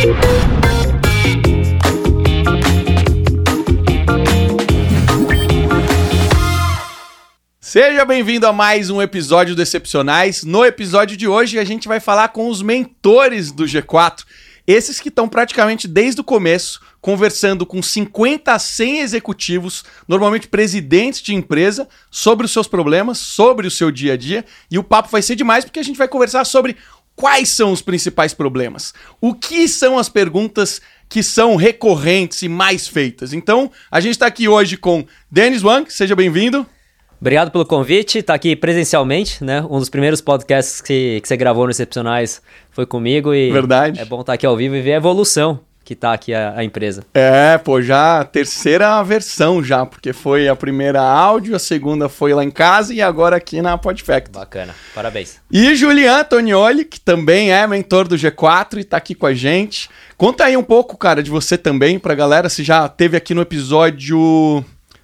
Seja bem-vindo a mais um episódio do Excepcionais. No episódio de hoje a gente vai falar com os mentores do G4, esses que estão praticamente desde o começo conversando com 50 a 100 executivos, normalmente presidentes de empresa, sobre os seus problemas, sobre o seu dia a dia. E o papo vai ser demais porque a gente vai conversar sobre quais são os principais problemas, o que são as perguntas que são recorrentes e mais feitas. Então, a gente está aqui hoje com Dennis Wang, seja bem-vindo. Obrigado pelo convite, tá aqui presencialmente, né? Um dos primeiros podcasts que você gravou no Excepcionais foi comigo e Verdade. É bom estar aqui ao vivo e ver a evolução que tá aqui a empresa. Já a terceira versão já, porque foi a primeira áudio, a segunda foi lá em casa e agora aqui na Podfact. Bacana, parabéns. E Julian Antonioli, que também é mentor do G4 e tá aqui com a gente. Conta aí um pouco, cara, de você também pra galera, se já teve aqui no episódio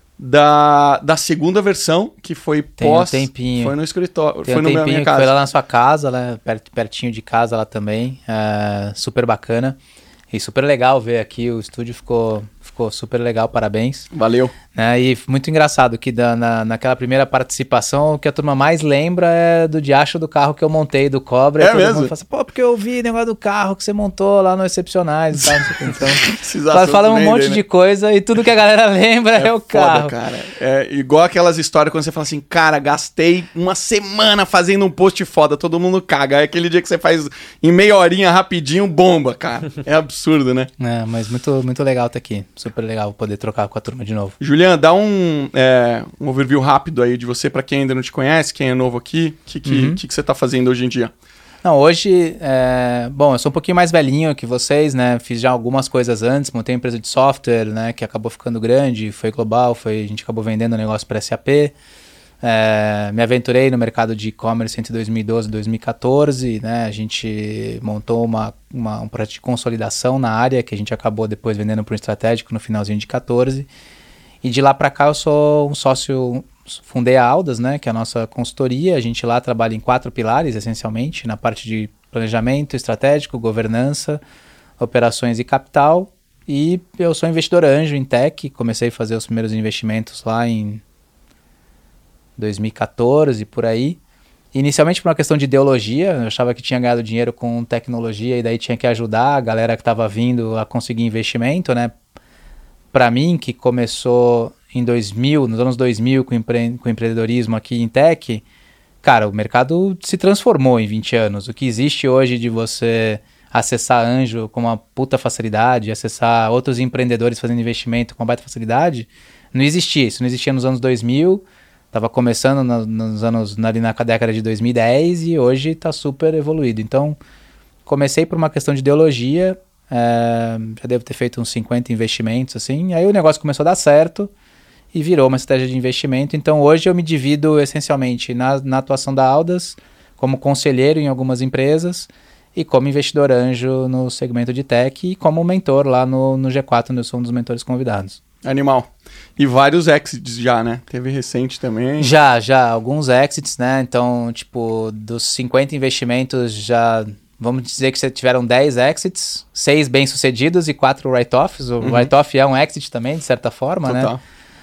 da segunda versão, que foi pós... Tem um tempinho. Foi no escritório, Tem foi um na minha casa. Foi lá na sua casa, né? Pertinho de casa lá também. Super bacana. E super legal ver aqui, o estúdio ficou super legal, parabéns. Valeu. E muito engraçado que naquela primeira participação, o que a turma mais lembra é do diacho do carro que eu montei, do Cobra. É mesmo? Mundo fala assim, pô, porque eu vi o negócio do carro que você montou lá no Excepcionais e tal, não sei o que. Então, falando um monte de coisa e tudo que a galera lembra é o carro. Cara. É igual aquelas histórias quando você fala assim, cara, gastei uma semana fazendo um post foda, todo mundo caga. É aquele dia que você faz em meia horinha, rapidinho, bomba, cara. É absurdo, né? Mas muito legal estar aqui. Super legal poder trocar com a turma de novo. Julian, dá um overview rápido aí de você, pra quem ainda não te conhece, quem é novo aqui, o que você tá fazendo hoje em dia? Não, hoje, eu sou um pouquinho mais velhinho que vocês, né, fiz já algumas coisas antes, montei uma empresa de software, né, que acabou ficando grande, foi global, a gente acabou vendendo o negócio para SAP, me aventurei no mercado de e-commerce entre 2012 e 2014, né, a gente montou um projeto de consolidação na área, que a gente acabou depois vendendo para um estratégico no finalzinho de 14, e de lá para cá eu sou um sócio, fundei a Audas, né, que é a nossa consultoria. A gente lá trabalha em 4 pilares, essencialmente, na parte de planejamento estratégico, governança, operações e capital. E eu sou investidor anjo em tech, comecei a fazer os primeiros investimentos lá em 2014, por aí. Inicialmente por uma questão de ideologia, eu achava que tinha ganhado dinheiro com tecnologia e daí tinha que ajudar a galera que estava vindo a conseguir investimento, né. Para mim, que começou em 2000, nos anos 2000 com empreendedorismo aqui em tech, cara, o mercado se transformou em 20 anos. O que existe hoje de você acessar anjo com uma puta facilidade, acessar outros empreendedores fazendo investimento com uma baita facilidade, não existia. Isso não existia nos anos 2000, estava começando nos anos, ali na década de 2010 e hoje está super evoluído. Então, comecei por uma questão de ideologia, já devo ter feito uns 50 investimentos, assim, aí o negócio começou a dar certo e virou uma estratégia de investimento. Então hoje eu me divido essencialmente na atuação da Audas, como conselheiro em algumas empresas e como investidor anjo no segmento de tech e como mentor lá no G4, onde eu sou um dos mentores convidados. Animal. E vários exits já, né? Teve recente também. Já, alguns exits, né? Então, tipo, dos 50 investimentos já... Vamos dizer que tiveram 10 exits, 6 bem-sucedidos e 4 write-offs. O write-off é um exit também, de certa forma, Total. Né?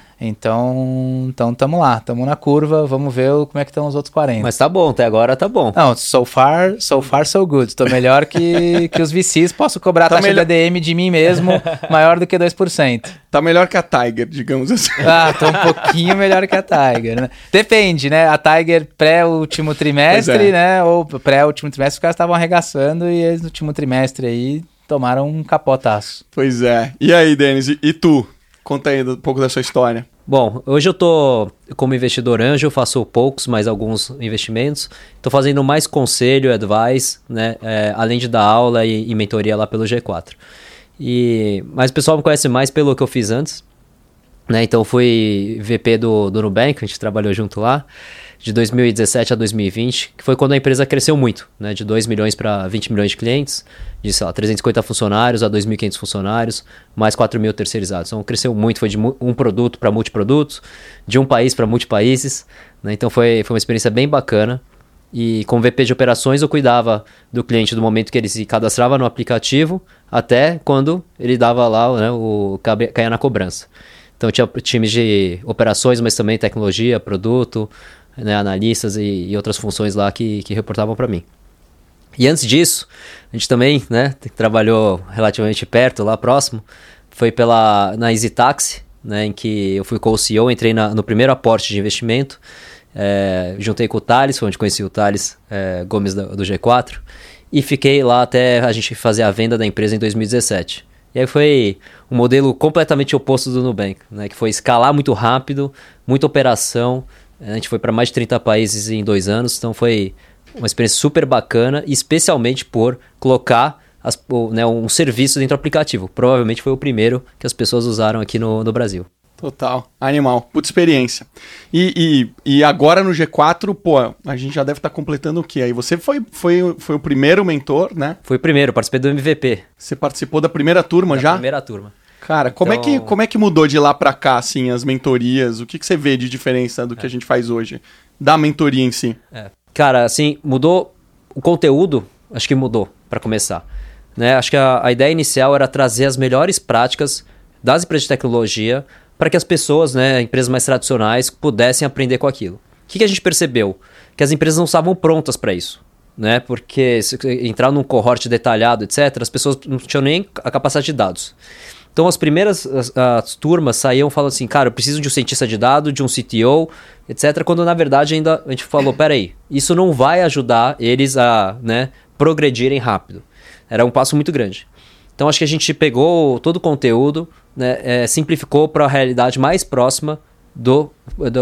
Então tamo lá, tamo na curva, vamos ver como é que estão os outros 40. Mas tá bom, até agora tá bom. Não, so far so good. Tô melhor que os VCs, posso cobrar a taxa de ADM de mim mesmo maior do que 2%. Tá melhor que a Tiger, digamos assim. Tô um pouquinho melhor que a Tiger, né? Depende, né? A Tiger pré-último trimestre, né? Ou pré-último trimestre, os caras estavam arregaçando e eles no último trimestre aí tomaram um capotaço. Pois é. E aí, Denis, e tu? Conta aí um pouco da sua história. Bom, hoje eu tô como investidor anjo, eu faço poucos, mas alguns investimentos. Tô fazendo mais conselho, advice, né? Além de dar aula e mentoria lá pelo G4. Mas o pessoal me conhece mais pelo que eu fiz antes, né? Então fui VP do Nubank, a gente trabalhou junto lá, de 2017 a 2020, que foi quando a empresa cresceu muito, né? De 2 milhões para 20 milhões de clientes, de 350 funcionários a 2.500 funcionários, mais 4 mil terceirizados. Então cresceu muito, foi de um produto para multiprodutos, de um país para multipaíses, né? Então foi uma experiência bem bacana. E como VP de operações eu cuidava do cliente do momento que ele se cadastrava no aplicativo até quando ele dava lá, né, caía na cobrança. Então tinha times de operações, mas também tecnologia, produto, né, analistas e outras funções lá que reportavam para mim. E antes disso, a gente também, né, trabalhou relativamente perto, lá próximo, foi na Easy Taxi, né, em que eu fui co-CEO, entrei no primeiro aporte de investimento, juntei com o Thales, onde conheci o Thales Gomes do G4, e fiquei lá até a gente fazer a venda da empresa em 2017. E aí foi um modelo completamente oposto do Nubank, né, que foi escalar muito rápido, muita operação, a gente foi para mais de 30 países em 2 anos, então foi uma experiência super bacana, especialmente por colocar um serviço dentro do aplicativo. Provavelmente foi o primeiro que as pessoas usaram aqui no Brasil. Total, animal, puta experiência. E agora no G4, pô, a gente já deve estar completando o quê? Aí você foi o primeiro mentor, né? Foi o primeiro, participei do MVP. Você participou da primeira turma já? Da primeira turma. Cara, Então... como é que mudou de lá pra cá, assim, as mentorias? O que você vê de diferença do que a gente faz hoje? Da mentoria em si? Cara, assim, mudou o conteúdo, acho que mudou, para começar. Né? Acho que a ideia inicial era trazer as melhores práticas das empresas de tecnologia para que as pessoas, né, empresas mais tradicionais, pudessem aprender com aquilo. O que a gente percebeu? Que as empresas não estavam prontas para isso. Né? Porque se entrar num cohort detalhado, etc., as pessoas não tinham nem a capacidade de dados. Então as primeiras as turmas saíam falando assim, cara, eu preciso de um cientista de dados, de um CTO, etc. Quando na verdade ainda a gente falou, peraí, isso não vai ajudar eles a, né, progredirem rápido. Era um passo muito grande. Então acho que a gente pegou todo o conteúdo, né, simplificou para a realidade mais próxima do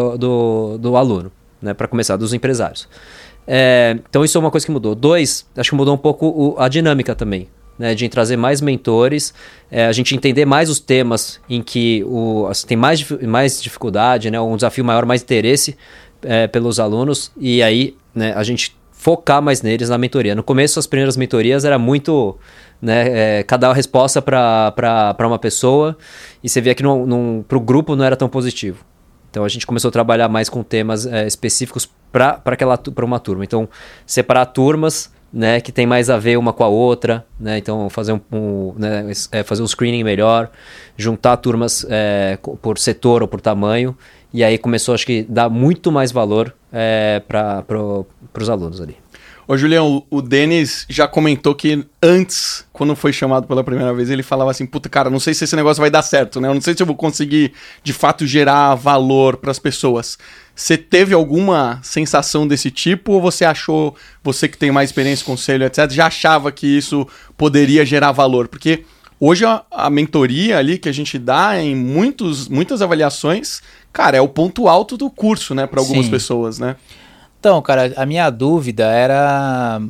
aluno, né, para começar, dos empresários. Então isso é uma coisa que mudou. 2, acho que mudou um pouco a dinâmica também. Né, de trazer mais mentores, a gente entender mais os temas em que tem mais dificuldade, né, um desafio maior, mais interesse pelos alunos, e aí, né, a gente focar mais neles na mentoria. No começo, as primeiras mentorias era muito, né, cada resposta para uma pessoa, e você via que para o grupo não era tão positivo. Então a gente começou a trabalhar mais com temas específicos para uma turma. Então, separar turmas, né, que tem mais a ver uma com a outra, né, então fazer fazer um screening melhor, juntar turmas por setor ou por tamanho, e aí começou, acho que, dar muito mais valor para os alunos ali. Ô Julião, o Denis já comentou que antes, quando foi chamado pela primeira vez, ele falava assim, puta, cara, não sei se esse negócio vai dar certo, né? Eu não sei se eu vou conseguir, de fato, gerar valor para as pessoas. Você teve alguma sensação desse tipo ou você achou, você que tem mais experiência, conselho, etc., já achava que isso poderia gerar valor? Porque hoje a mentoria ali que a gente dá em muitas avaliações, cara, é o ponto alto do curso, né, para algumas pessoas, né? Então, cara, a minha dúvida era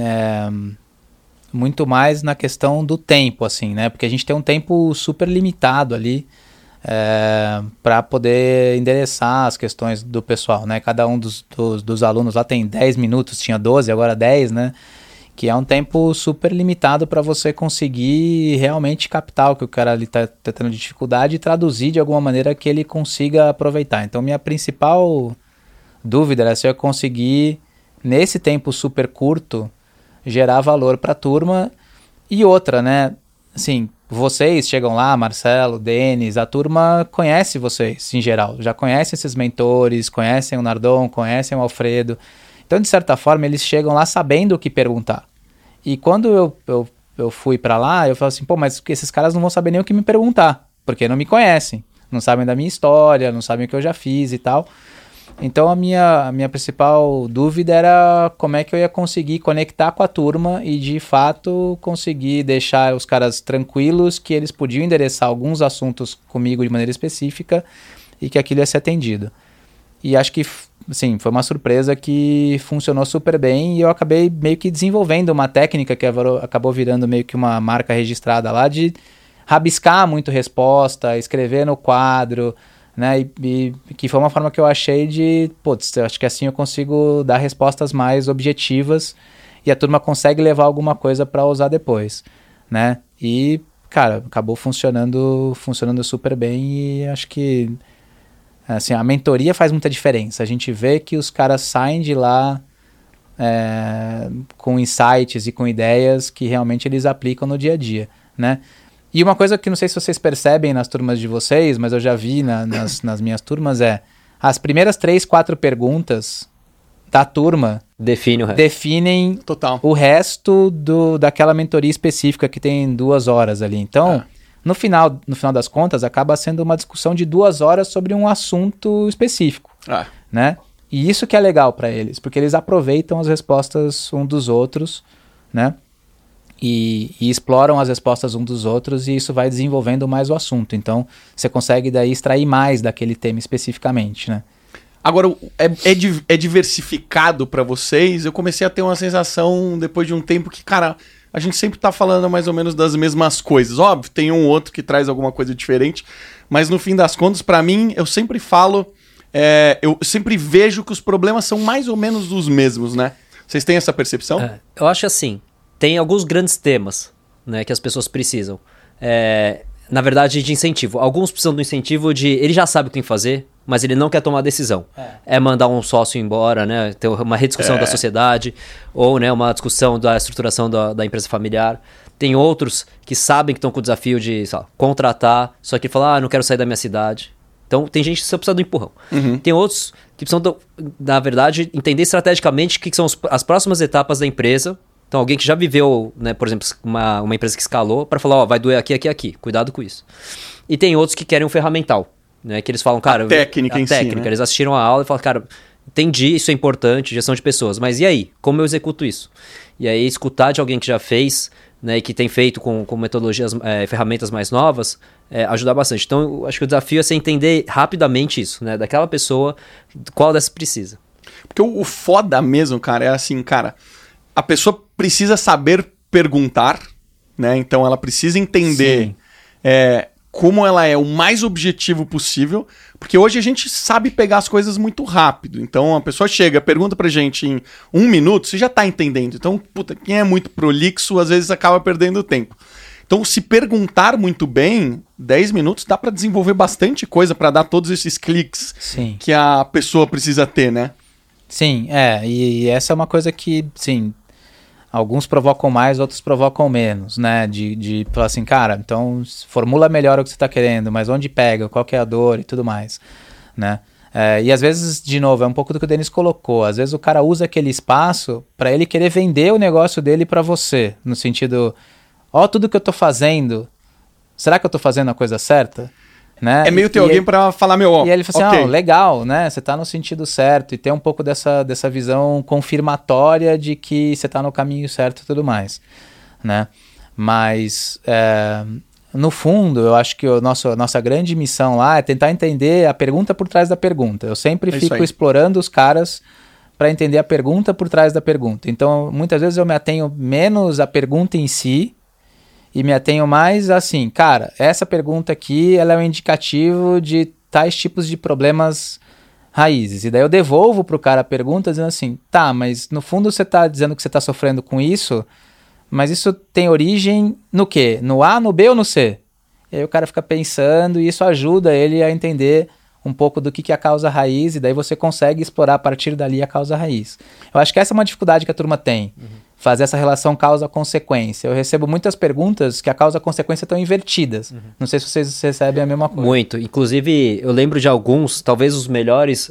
muito mais na questão do tempo, assim, né? Porque a gente tem um tempo super limitado ali para poder endereçar as questões do pessoal, né? Cada um dos alunos lá tem 10 minutos, tinha 12, agora 10, né? Que é um tempo super limitado para você conseguir realmente captar o que o cara ali tá tendo de dificuldade e traduzir de alguma maneira que ele consiga aproveitar. Então, minha principal dúvida era se eu conseguir, nesse tempo super curto, gerar valor para a turma. E outra, né? Assim, vocês chegam lá, Marcelo, Denis, a turma conhece vocês em geral, já conhece esses mentores, conhecem o Nardon, conhecem o Alfredo. Então, de certa forma, eles chegam lá sabendo o que perguntar. E quando eu fui para lá, eu falo assim, pô, mas esses caras não vão saber nem o que me perguntar, porque não me conhecem, não sabem da minha história, não sabem o que eu já fiz e tal. Então a minha principal dúvida era como é que eu ia conseguir conectar com a turma e de fato conseguir deixar os caras tranquilos que eles podiam endereçar alguns assuntos comigo de maneira específica e que aquilo ia ser atendido. E acho que, assim, foi uma surpresa que funcionou super bem e eu acabei meio que desenvolvendo uma técnica que acabou virando meio que uma marca registrada lá de rabiscar muito resposta, escrever no quadro, né, e que foi uma forma que eu achei de, putz, acho que assim eu consigo dar respostas mais objetivas e a turma consegue levar alguma coisa para usar depois, né, e, cara, acabou funcionando super bem e acho que, assim, a mentoria faz muita diferença, a gente vê que os caras saem de lá com insights e com ideias que realmente eles aplicam no dia a dia. né? E uma coisa que não sei se vocês percebem nas turmas de vocês, mas eu já vi nas minhas turmas as primeiras 3, 4 perguntas da turma definem Total. o resto daquela mentoria específica que tem 2 horas ali. Então, no final das contas, acaba sendo uma discussão de 2 horas sobre um assunto específico, né? E isso que é legal para eles, porque eles aproveitam as respostas um dos outros, né? E exploram as respostas um dos outros, e isso vai desenvolvendo mais o assunto. Então, você consegue daí extrair mais daquele tema especificamente, né? Agora, é diversificado para vocês? Eu comecei a ter uma sensação, depois de um tempo, que, cara, a gente sempre tá falando mais ou menos das mesmas coisas. Óbvio, tem um outro que traz alguma coisa diferente, mas no fim das contas, para mim, eu sempre falo, eu sempre vejo que os problemas são mais ou menos os mesmos, né? Vocês têm essa percepção? Eu acho assim, tem alguns grandes temas, né, que as pessoas precisam. Na verdade, de incentivo. Alguns precisam do incentivo de... Ele já sabe o que tem que fazer, mas ele não quer tomar decisão. É mandar um sócio embora, né? Ter uma rediscussão da sociedade, ou, né, uma discussão da estruturação da empresa familiar. Tem outros que sabem que estão com o desafio de, sei lá, contratar, só que falam, não quero sair da minha cidade. Então, tem gente que só precisa do empurrão. Tem outros que precisam, na verdade, entender estrategicamente o que são as próximas etapas da empresa. Então, alguém que já viveu, né, por exemplo, uma empresa que escalou, para falar, vai doer aqui, aqui, aqui. Cuidado com isso. E tem outros que querem um ferramental, né? Que eles falam, cara... A técnica em si, né? Eles assistiram a aula e falam, cara, entendi, isso é importante, gestão de pessoas. Mas e aí? Como eu executo isso? E aí, escutar de alguém que já fez, né, e que tem feito com metodologias, ferramentas mais novas, ajuda bastante. Então, eu acho que o desafio é você entender rapidamente isso, né? Daquela pessoa, qual dessas precisa. Porque o foda mesmo, cara, é assim, cara... A pessoa precisa saber perguntar, né? Então ela precisa entender como ela é o mais objetivo possível, porque hoje a gente sabe pegar as coisas muito rápido. Então a pessoa chega, pergunta pra gente em 1 minuto, você já tá entendendo. Então, puta, quem é muito prolixo, às vezes acaba perdendo tempo. Então, se perguntar muito bem, 10 minutos dá pra desenvolver bastante coisa pra dar todos esses cliques que a pessoa precisa ter, né? Sim, e essa é uma coisa que, sim, alguns provocam mais, outros provocam menos, né? De falar assim, cara, então formula melhor o que você está querendo, mas onde pega, qual que é a dor e tudo mais, né? E às vezes, de novo, é um pouco do que o Denis colocou. Às vezes o cara usa aquele espaço para ele querer vender o negócio dele para você, no sentido, tudo que eu tô fazendo, será que eu tô fazendo a coisa certa? Né? É meio ter alguém para falar, E aí ele fala assim, legal, né? Você tá no sentido certo, e tem um pouco dessa visão confirmatória de que você tá no caminho certo e tudo mais, né? Mas, no fundo, eu acho que a nossa grande missão lá é tentar entender a pergunta por trás da pergunta. Eu sempre fico explorando os caras para entender a pergunta por trás da pergunta. Então, muitas vezes eu me atenho menos à pergunta em si, e me atenho mais assim, cara, essa pergunta aqui, ela é um indicativo de tais tipos de problemas raízes. E daí eu devolvo pro cara a pergunta dizendo assim, tá, mas no fundo você tá dizendo que você tá sofrendo com isso, mas isso tem origem no quê? No A, no B ou no C? E aí o cara fica pensando e isso ajuda ele a entender um pouco do que é a causa raiz, e daí você consegue explorar a partir dali a causa raiz. Eu acho que essa é uma dificuldade que a turma tem. Fazer essa relação causa-consequência. Eu recebo muitas perguntas que a causa-consequência estão invertidas. Não sei se vocês recebem a mesma coisa. Muito. Inclusive, eu lembro de alguns, talvez os melhores,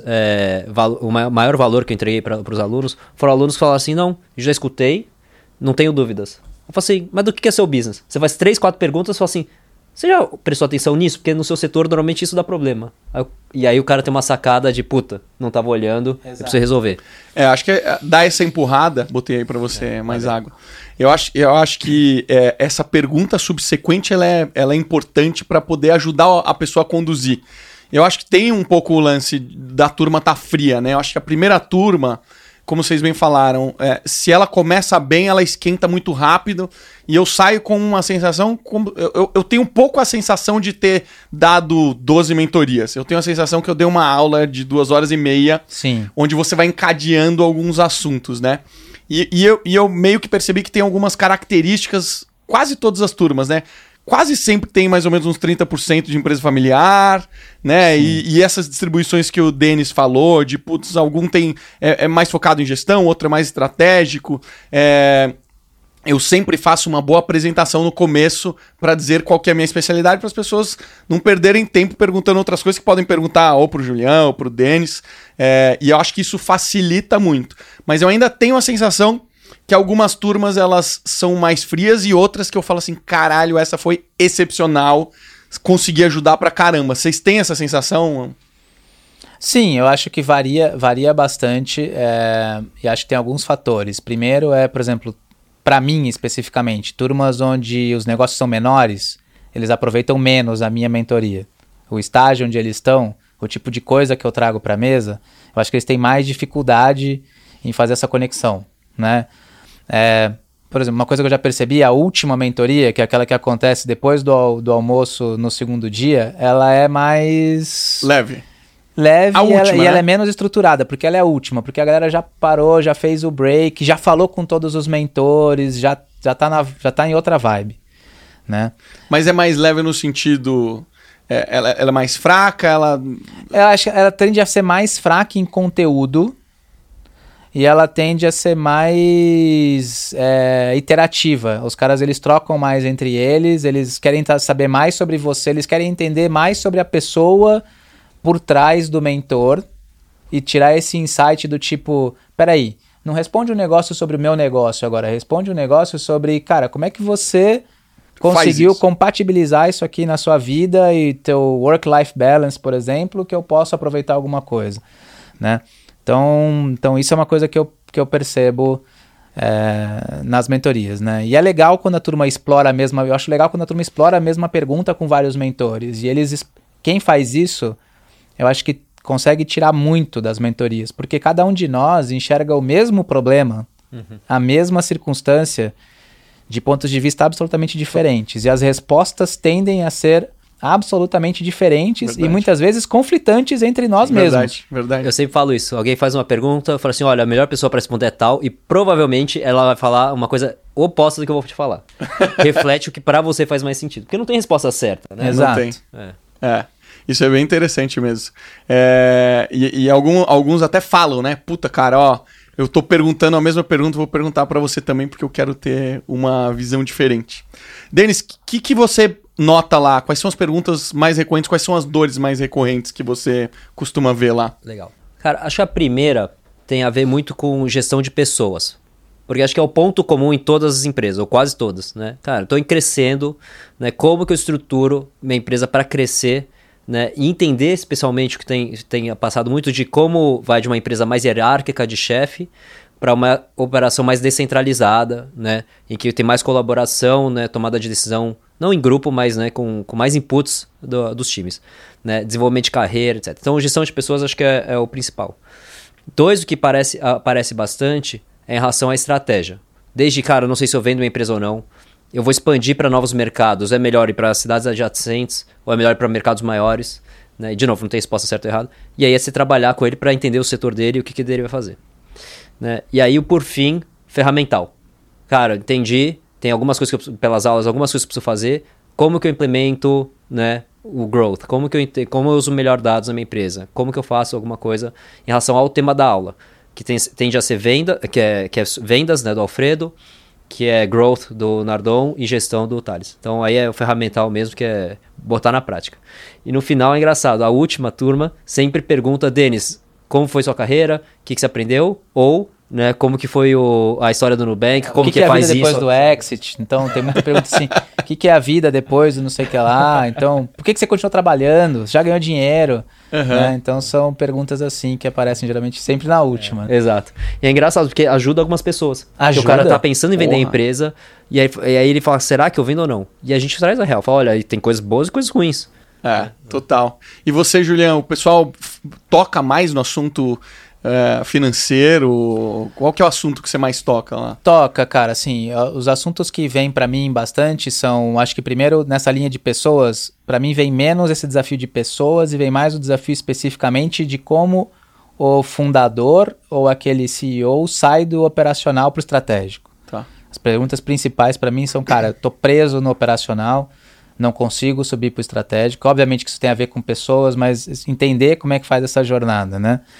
o maior valor que eu entreguei para os alunos, foram alunos que falaram assim, não, já escutei, não tenho dúvidas. Eu falei assim, mas do que é seu business? Você faz 3, 4 perguntas e fala assim, você já prestou atenção nisso? Porque no seu setor, normalmente, isso dá problema. E aí o cara tem uma sacada de, puta, não tava olhando, eu preciso resolver. Acho que dá essa empurrada, botei aí pra você mais água. Eu acho que essa pergunta subsequente, ela é importante para poder ajudar a pessoa a conduzir. Eu acho que tem um pouco o lance da turma tá fria, né? Eu acho que a primeira turma, como vocês bem falaram, se ela começa bem, ela esquenta muito rápido, e eu saio com uma sensação, eu tenho um pouco a sensação de ter dado 12 mentorias. Eu tenho a sensação que eu dei uma aula de 2h30, Sim. onde você vai encadeando alguns assuntos, né? E eu meio que percebi que tem algumas características, quase todas as turmas, né? Quase sempre tem mais ou menos uns 30% de empresa familiar, né? E essas distribuições que o Denis falou, de putz, algum tem é mais focado em gestão, outro é mais estratégico. eu sempre faço uma boa apresentação no começo para dizer qual que é a minha especialidade, para as pessoas não perderem tempo perguntando outras coisas que podem perguntar ou pro Julião ou pro Denis, e eu acho que isso facilita muito. Mas eu ainda tenho a sensação que algumas turmas elas são mais frias e outras que eu falo assim, caralho, essa foi excepcional, consegui ajudar pra caramba. Vocês têm essa sensação? Sim, eu acho que varia bastante, e acho que tem alguns fatores. Primeiro por exemplo, para mim especificamente, turmas onde os negócios são menores, eles aproveitam menos a minha mentoria. O estágio onde eles estão, o tipo de coisa que eu trago para a mesa, eu acho que eles têm mais dificuldade em fazer essa conexão, né? Por exemplo, uma coisa que eu já percebi, a última mentoria, que é aquela que acontece depois do almoço no segundo dia, ela é mais... Leve e ela é menos estruturada, porque ela é a última, porque a galera já parou, já fez o break, já falou com todos os mentores, já tá em outra vibe, né? Mas é mais leve no sentido... ela é mais fraca, Eu acho que ela tende a ser mais fraca em conteúdo e ela tende a ser mais iterativa. Os caras, eles trocam mais entre eles querem saber mais sobre você, eles querem entender mais sobre a pessoa por trás do mentor e tirar esse insight do tipo, peraí, não responde um negócio sobre o meu negócio agora, responde um negócio sobre, cara, como é que você conseguiu compatibilizar isso aqui na sua vida e teu work-life balance, por exemplo, que eu posso aproveitar alguma coisa, né? Então isso é uma coisa que eu percebo nas mentorias, né? E é legal quando a turma explora eu acho legal quando a turma explora a mesma pergunta com vários mentores, e quem faz isso, eu acho que consegue tirar muito das mentorias, porque cada um de nós enxerga o mesmo problema, a mesma circunstância, de pontos de vista absolutamente diferentes. E as respostas tendem a ser absolutamente diferentes e muitas vezes conflitantes entre nós mesmos. Verdade. Eu sempre falo isso. Alguém faz uma pergunta, eu falo assim, olha, a melhor pessoa para responder é tal, e provavelmente ela vai falar uma coisa oposta do que eu vou te falar. Reflete o que para você faz mais sentido. Porque não tem resposta certa, né? Exato. Não tem. Isso é bem interessante mesmo. Alguns até falam, né? Puta, cara, ó, eu tô perguntando a mesma pergunta, vou perguntar pra você também, porque eu quero ter uma visão diferente. Denis, o que você nota lá? Quais são as perguntas mais recorrentes? Quais são as dores mais recorrentes que você costuma ver lá? Legal. Cara, acho que a primeira tem a ver muito com gestão de pessoas. Porque acho que é o ponto comum em todas as empresas, ou quase todas, né? Cara, estou crescendo, né? Como que eu estruturo minha empresa para crescer, né? E entender especialmente o que tem passado muito de como vai de uma empresa mais hierárquica de chefe para uma operação mais descentralizada, né? Em que tem mais colaboração, né? Tomada de decisão, não em grupo, mas, né? com mais inputs dos times, né? Desenvolvimento de carreira, etc. Então, gestão de pessoas acho que é o principal. Dois, o que aparece bastante é em relação à estratégia. Desde, cara, não sei se eu vendo uma empresa ou não, eu vou expandir para novos mercados, é melhor ir para cidades adjacentes ou é melhor ir para mercados maiores, né? E, de novo, não tem resposta certa ou errada. E aí é você trabalhar com ele para entender o setor dele e o que dele vai fazer, né? E aí, por fim, ferramental. Cara, entendi, tem algumas coisas pelas aulas, algumas coisas que eu preciso fazer, como que eu implemento, né, o growth, como eu uso melhor dados na minha empresa, como que eu faço alguma coisa em relação ao tema da aula, que tende a ser que é vendas, né, do Alfredo, que é growth do Nardon e gestão do Thales. Então aí é o ferramental mesmo, que é botar na prática. E no final é engraçado, a última turma sempre pergunta, Denis, como foi sua carreira, o que você aprendeu, ou, né, como que foi a história do Nubank, como que faz isso. O que é a vida depois do exit? Então tem muita pergunta assim, o que é a vida depois do não sei o que lá? Então, por que você continuou trabalhando? Você já ganhou dinheiro? Né? Então são perguntas assim que aparecem geralmente sempre na última. Exato. E é engraçado porque ajuda algumas pessoas. Ajuda? O cara tá pensando em vender a empresa e aí ele fala, será que eu vendo ou não? E a gente traz a real. Fala, olha, tem coisas boas e coisas ruins. Total. E você, Julião, o pessoal toca mais no assunto financeiro? Qual que é o assunto que você mais toca lá? Toca, cara, assim, os assuntos que vêm pra mim bastante são, acho que primeiro nessa linha de pessoas, pra mim vem menos esse desafio de pessoas e vem mais o desafio especificamente de como o fundador ou aquele CEO sai do operacional pro estratégico. Tá. As perguntas principais pra mim são, cara, eu tô preso no operacional, não consigo subir pro estratégico. Obviamente que isso tem a ver com pessoas, mas entender como é que faz essa jornada, né?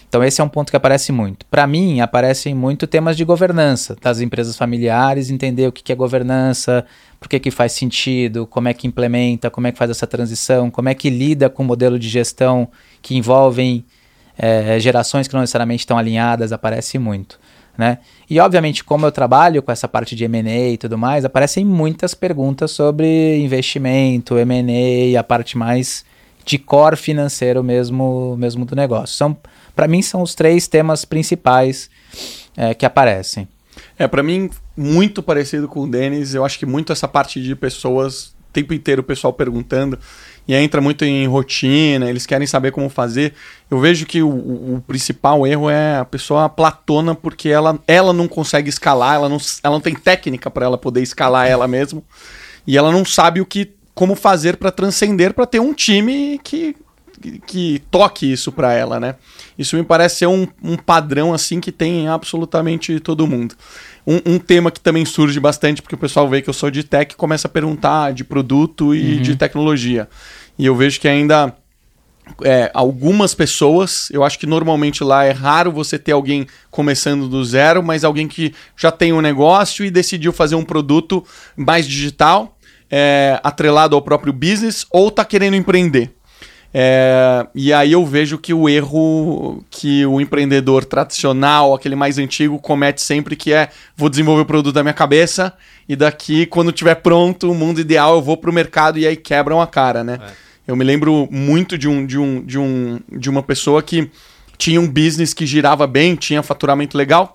Então esse é um ponto que aparece muito. Para mim, aparecem muito temas de governança das empresas familiares, entender o que é governança, por que faz sentido, como é que implementa, como é que faz essa transição, como é que lida com o modelo de gestão que envolvem gerações que não necessariamente estão alinhadas, aparece muito. Né? E obviamente, como eu trabalho com essa parte de M&A e tudo mais, aparecem muitas perguntas sobre investimento, M&A, a parte mais de core financeiro mesmo do negócio. Para mim, são os 3 temas principais que aparecem. Para mim, muito parecido com o Denis. Eu acho que muito essa parte de pessoas, o tempo inteiro o pessoal perguntando, e aí entra muito em rotina, eles querem saber como fazer. Eu vejo que o principal erro é a pessoa platona, porque ela não consegue escalar, ela não tem técnica para ela poder escalar ela mesma, e ela não sabe como fazer para transcender, para ter um time que toque isso para ela, né? Isso me parece ser um padrão assim que tem em absolutamente todo mundo. Um tema que também surge bastante, porque o pessoal vê que eu sou de tech e começa a perguntar de produto e de tecnologia. E eu vejo que ainda algumas pessoas, eu acho que normalmente lá é raro você ter alguém começando do zero, mas alguém que já tem um negócio e decidiu fazer um produto mais digital, atrelado ao próprio business, ou está querendo empreender. E aí eu vejo que o erro que o empreendedor tradicional, aquele mais antigo, comete sempre, que vou desenvolver o produto da minha cabeça e daqui, quando estiver pronto, o mundo ideal, eu vou pro mercado e aí quebram a cara, né? Eu me lembro muito de uma pessoa que tinha um business que girava bem, tinha faturamento legal,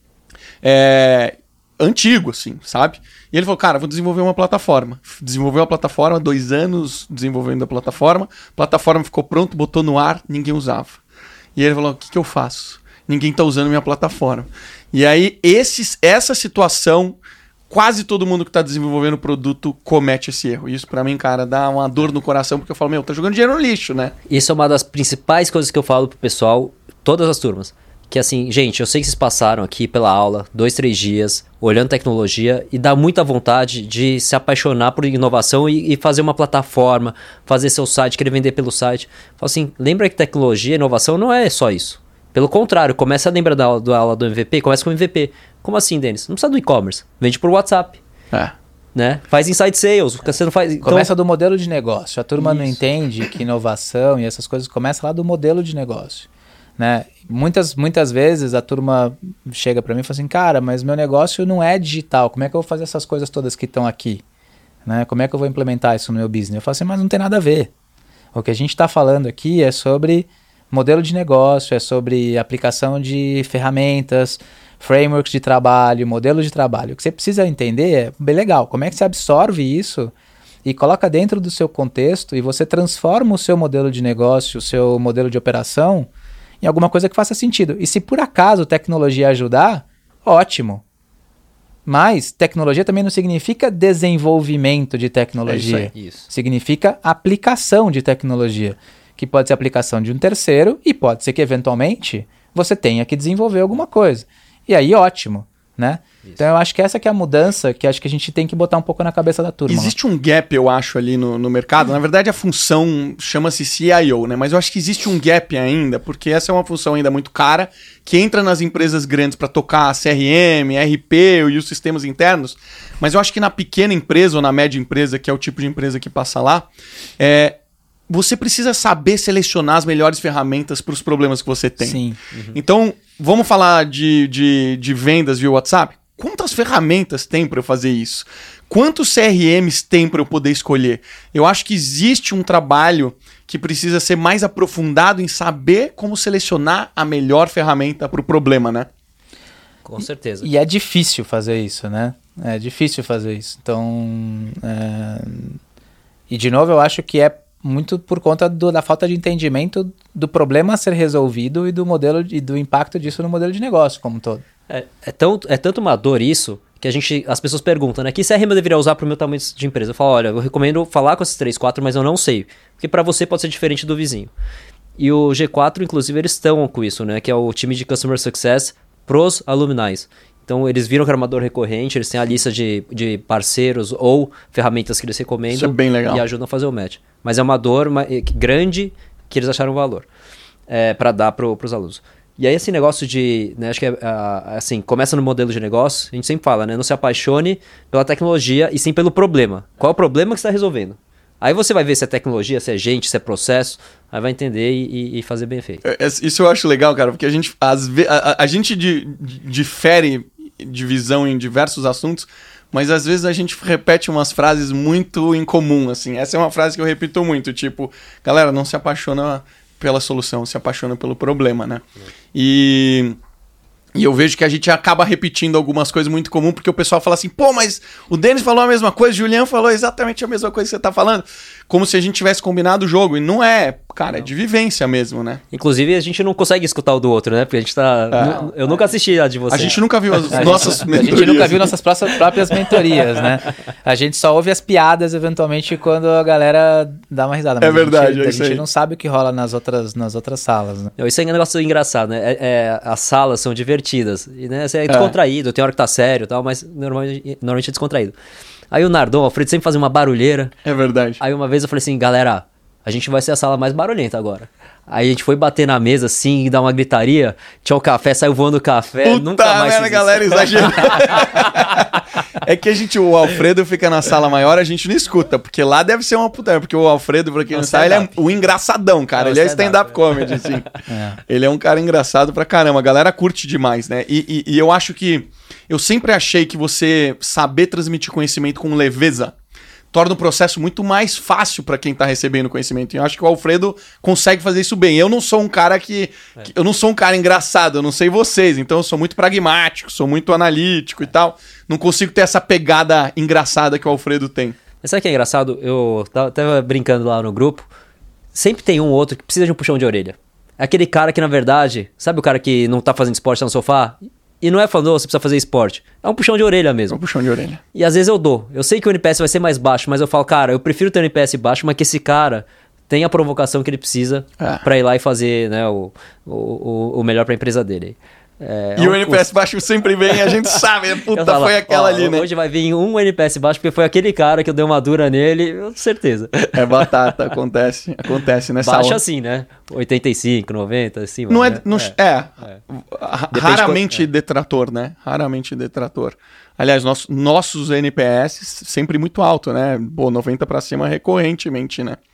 antigo, assim, sabe? E ele falou, cara, vou desenvolver uma plataforma. Desenvolveu a plataforma, 2 anos desenvolvendo a plataforma ficou pronto, botou no ar, ninguém usava. E ele falou, o que eu faço? Ninguém tá usando minha plataforma. E aí, essa situação, quase todo mundo que tá desenvolvendo o produto comete esse erro. E isso pra mim, cara, dá uma dor no coração, porque eu falo, tá jogando dinheiro no lixo, né? Isso é uma das principais coisas que eu falo pro pessoal, todas as turmas. Que assim, gente, eu sei que vocês passaram aqui pela aula 2, 3 dias olhando tecnologia e dá muita vontade de se apaixonar por inovação e fazer uma plataforma, fazer seu site, querer vender pelo site. Fala assim, lembra que tecnologia e inovação não é só isso. Pelo contrário, começa a lembrar da aula do MVP, começa com o MVP. Como assim, Denis? Não precisa do e-commerce, vende por WhatsApp. Né? Faz inside sales, você não faz... Começa do modelo de negócio. A turma não entende que inovação e essas coisas começam lá do modelo de negócio. Né? Muitas vezes a turma chega para mim e fala assim, cara, mas meu negócio não é digital, como é que eu vou fazer essas coisas todas que estão aqui? Né? Como é que eu vou implementar isso no meu business? Eu falo assim, mas não tem nada a ver. O que a gente está falando aqui é sobre modelo de negócio, é sobre aplicação de ferramentas, frameworks de trabalho, modelo de trabalho. O que você precisa entender é, bem legal, como é que você absorve isso e coloca dentro do seu contexto e você transforma o seu modelo de negócio, o seu modelo de operação em alguma coisa que faça sentido. E se por acaso tecnologia ajudar, ótimo. Mas tecnologia também não significa desenvolvimento de tecnologia. Isso. Significa aplicação de tecnologia. Que pode ser aplicação de um terceiro e pode ser que eventualmente você tenha que desenvolver alguma coisa. E aí ótimo, né? Isso. Então eu acho que essa que é a mudança que acho que a gente tem que botar um pouco na cabeça da turma. Existe um gap, eu acho, ali no mercado. Na verdade, a função chama-se CIO, né? Mas eu acho que existe um gap ainda, porque essa é uma função ainda muito cara, que entra nas empresas grandes para tocar CRM, RP e os sistemas internos. Mas eu acho que na pequena empresa ou na média empresa, que é o tipo de empresa que passa lá, você precisa saber selecionar as melhores ferramentas para os problemas que você tem. Sim. Então, vamos falar de vendas via WhatsApp? Quantas ferramentas tem para eu fazer isso? Quantos CRMs tem para eu poder escolher? Eu acho que existe um trabalho que precisa ser mais aprofundado em saber como selecionar a melhor ferramenta para o problema, né? Com certeza. E é difícil fazer isso, né? É difícil fazer isso. Então, e de novo, eu acho que é muito por conta da falta de entendimento do problema a ser resolvido e do modelo e do impacto disso no modelo de negócio como um todo. É tanto uma dor isso que as pessoas perguntam, né? Que CRM eu deveria usar para o meu tamanho de empresa? Eu falo, olha, eu recomendo falar com esses 3, 4, mas eu não sei. Porque para você pode ser diferente do vizinho. E o G4, inclusive, eles estão com isso, né? Que é o time de Customer Success pros alumni. Então, eles viram que era uma dor recorrente, eles têm a lista de parceiros ou ferramentas que eles recomendam. Isso é bem legal. E ajudam a fazer o match. Mas é uma dor grande que eles acharam valor para dar para os alunos. E aí esse negócio de, né, acho que assim, começa no modelo de negócio, a gente sempre fala, né, não se apaixone pela tecnologia e sim pelo problema. Qual é o problema que você está resolvendo? Aí você vai ver se é tecnologia, se é gente, se é processo, aí vai entender e fazer bem feito. Isso eu acho legal, cara, porque a gente, a gente difere de visão em diversos assuntos, mas às vezes a gente repete umas frases muito em comum, assim. Essa é uma frase que eu repito muito, tipo, galera, não se apaixona pela solução, se apaixona pelo problema, né? E eu vejo que a gente acaba repetindo algumas coisas muito comuns, porque o pessoal fala assim, pô, mas o Denis falou a mesma coisa, o Julian falou exatamente a mesma coisa que você tá falando. Como se a gente tivesse combinado o jogo. E não é, cara, é de vivência mesmo, né? Inclusive, a gente não consegue escutar o do outro, né? Porque a gente tá... Eu nunca assisti a de você. A gente nunca viu as nossas mentorias. A gente nunca viu nossas próprias mentorias, né? A gente só ouve as piadas, eventualmente, quando a galera dá uma risada. Mas é verdade, a gente não sabe o que rola nas outras salas, né? Isso é um negócio engraçado, né? As salas são divertidas. E, né, você é descontraído, tem hora que tá sério e tal, mas normalmente é descontraído. Aí o Nardon, o Alfredo sempre fazia uma barulheira. É verdade. Aí uma vez eu falei assim, galera, a gente vai ser a sala mais barulhenta agora. Aí a gente foi bater na mesa assim, e dar uma gritaria, tinha o café, saiu voando o café, Puta nunca mais merda, galera, exagerou. É que o Alfredo fica na sala maior, a gente não escuta, porque lá deve ser uma puta, porque o Alfredo, pra quem não sabe, ele é o engraçadão, cara, ele é stand-up comedy, assim. Ele é um cara engraçado pra caramba, a galera curte demais, né? E eu acho que, eu sempre achei que você saber transmitir conhecimento com leveza torna o processo muito mais fácil para quem tá recebendo conhecimento. E eu acho que o Alfredo consegue fazer isso bem. Eu não sou um cara eu não sou um cara engraçado, eu não sei vocês, então eu sou muito pragmático, sou muito analítico e tal. Não consigo ter essa pegada engraçada que o Alfredo tem. Mas sabe o que é engraçado? Eu tava brincando lá no grupo, sempre tem um ou outro que precisa de um puxão de orelha. É aquele cara que, na verdade, sabe o cara que não tá fazendo esporte, tá no sofá? E não é falando, você precisa fazer esporte. É um puxão de orelha mesmo. É um puxão de orelha. E às vezes eu dou. Eu sei que o NPS vai ser mais baixo, mas eu falo, cara, eu prefiro ter um NPS baixo, mas que esse cara tenha a provocação que ele precisa pra ir lá e fazer, né, o melhor pra empresa dele. E o NPS baixo sempre vem, a gente sabe, puta, falo, foi aquela ali, né? Hoje vai vir um NPS baixo, porque foi aquele cara que eu dei uma dura nele, com certeza. É batata, acontece nessa baixo hora. assim, né? 85, 90, assim. Não é, não, raramente detrator, né? Raramente detrator. Aliás, nossos NPS sempre muito alto, né? Pô, 90 pra cima recorrentemente, né?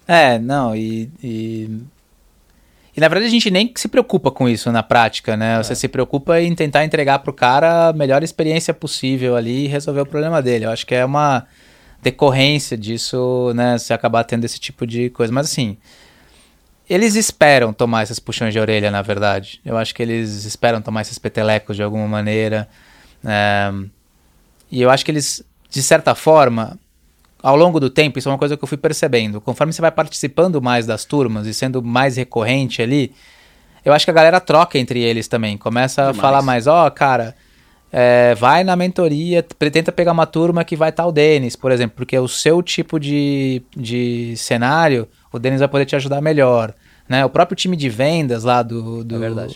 E na verdade a gente nem se preocupa com isso na prática, né? Você se preocupa em tentar entregar pro cara a melhor experiência possível ali e resolver o problema dele. Eu acho que é uma decorrência disso, né? Se acabar tendo esse tipo de coisa. Mas assim, eles esperam tomar esses puxões de orelha, na verdade. Eu acho que eles esperam tomar esses petelecos de alguma maneira. E eu acho que eles, de certa forma, ao longo do tempo, isso é uma coisa que eu fui percebendo. Conforme você vai participando mais das turmas e sendo mais recorrente ali, eu acho que a galera troca entre eles também. Começa a falar mais, cara, vai na mentoria, tenta pegar uma turma que vai estar o Denis, por exemplo, porque o seu tipo de cenário, o Denis vai poder te ajudar melhor. Né? O próprio time de vendas lá do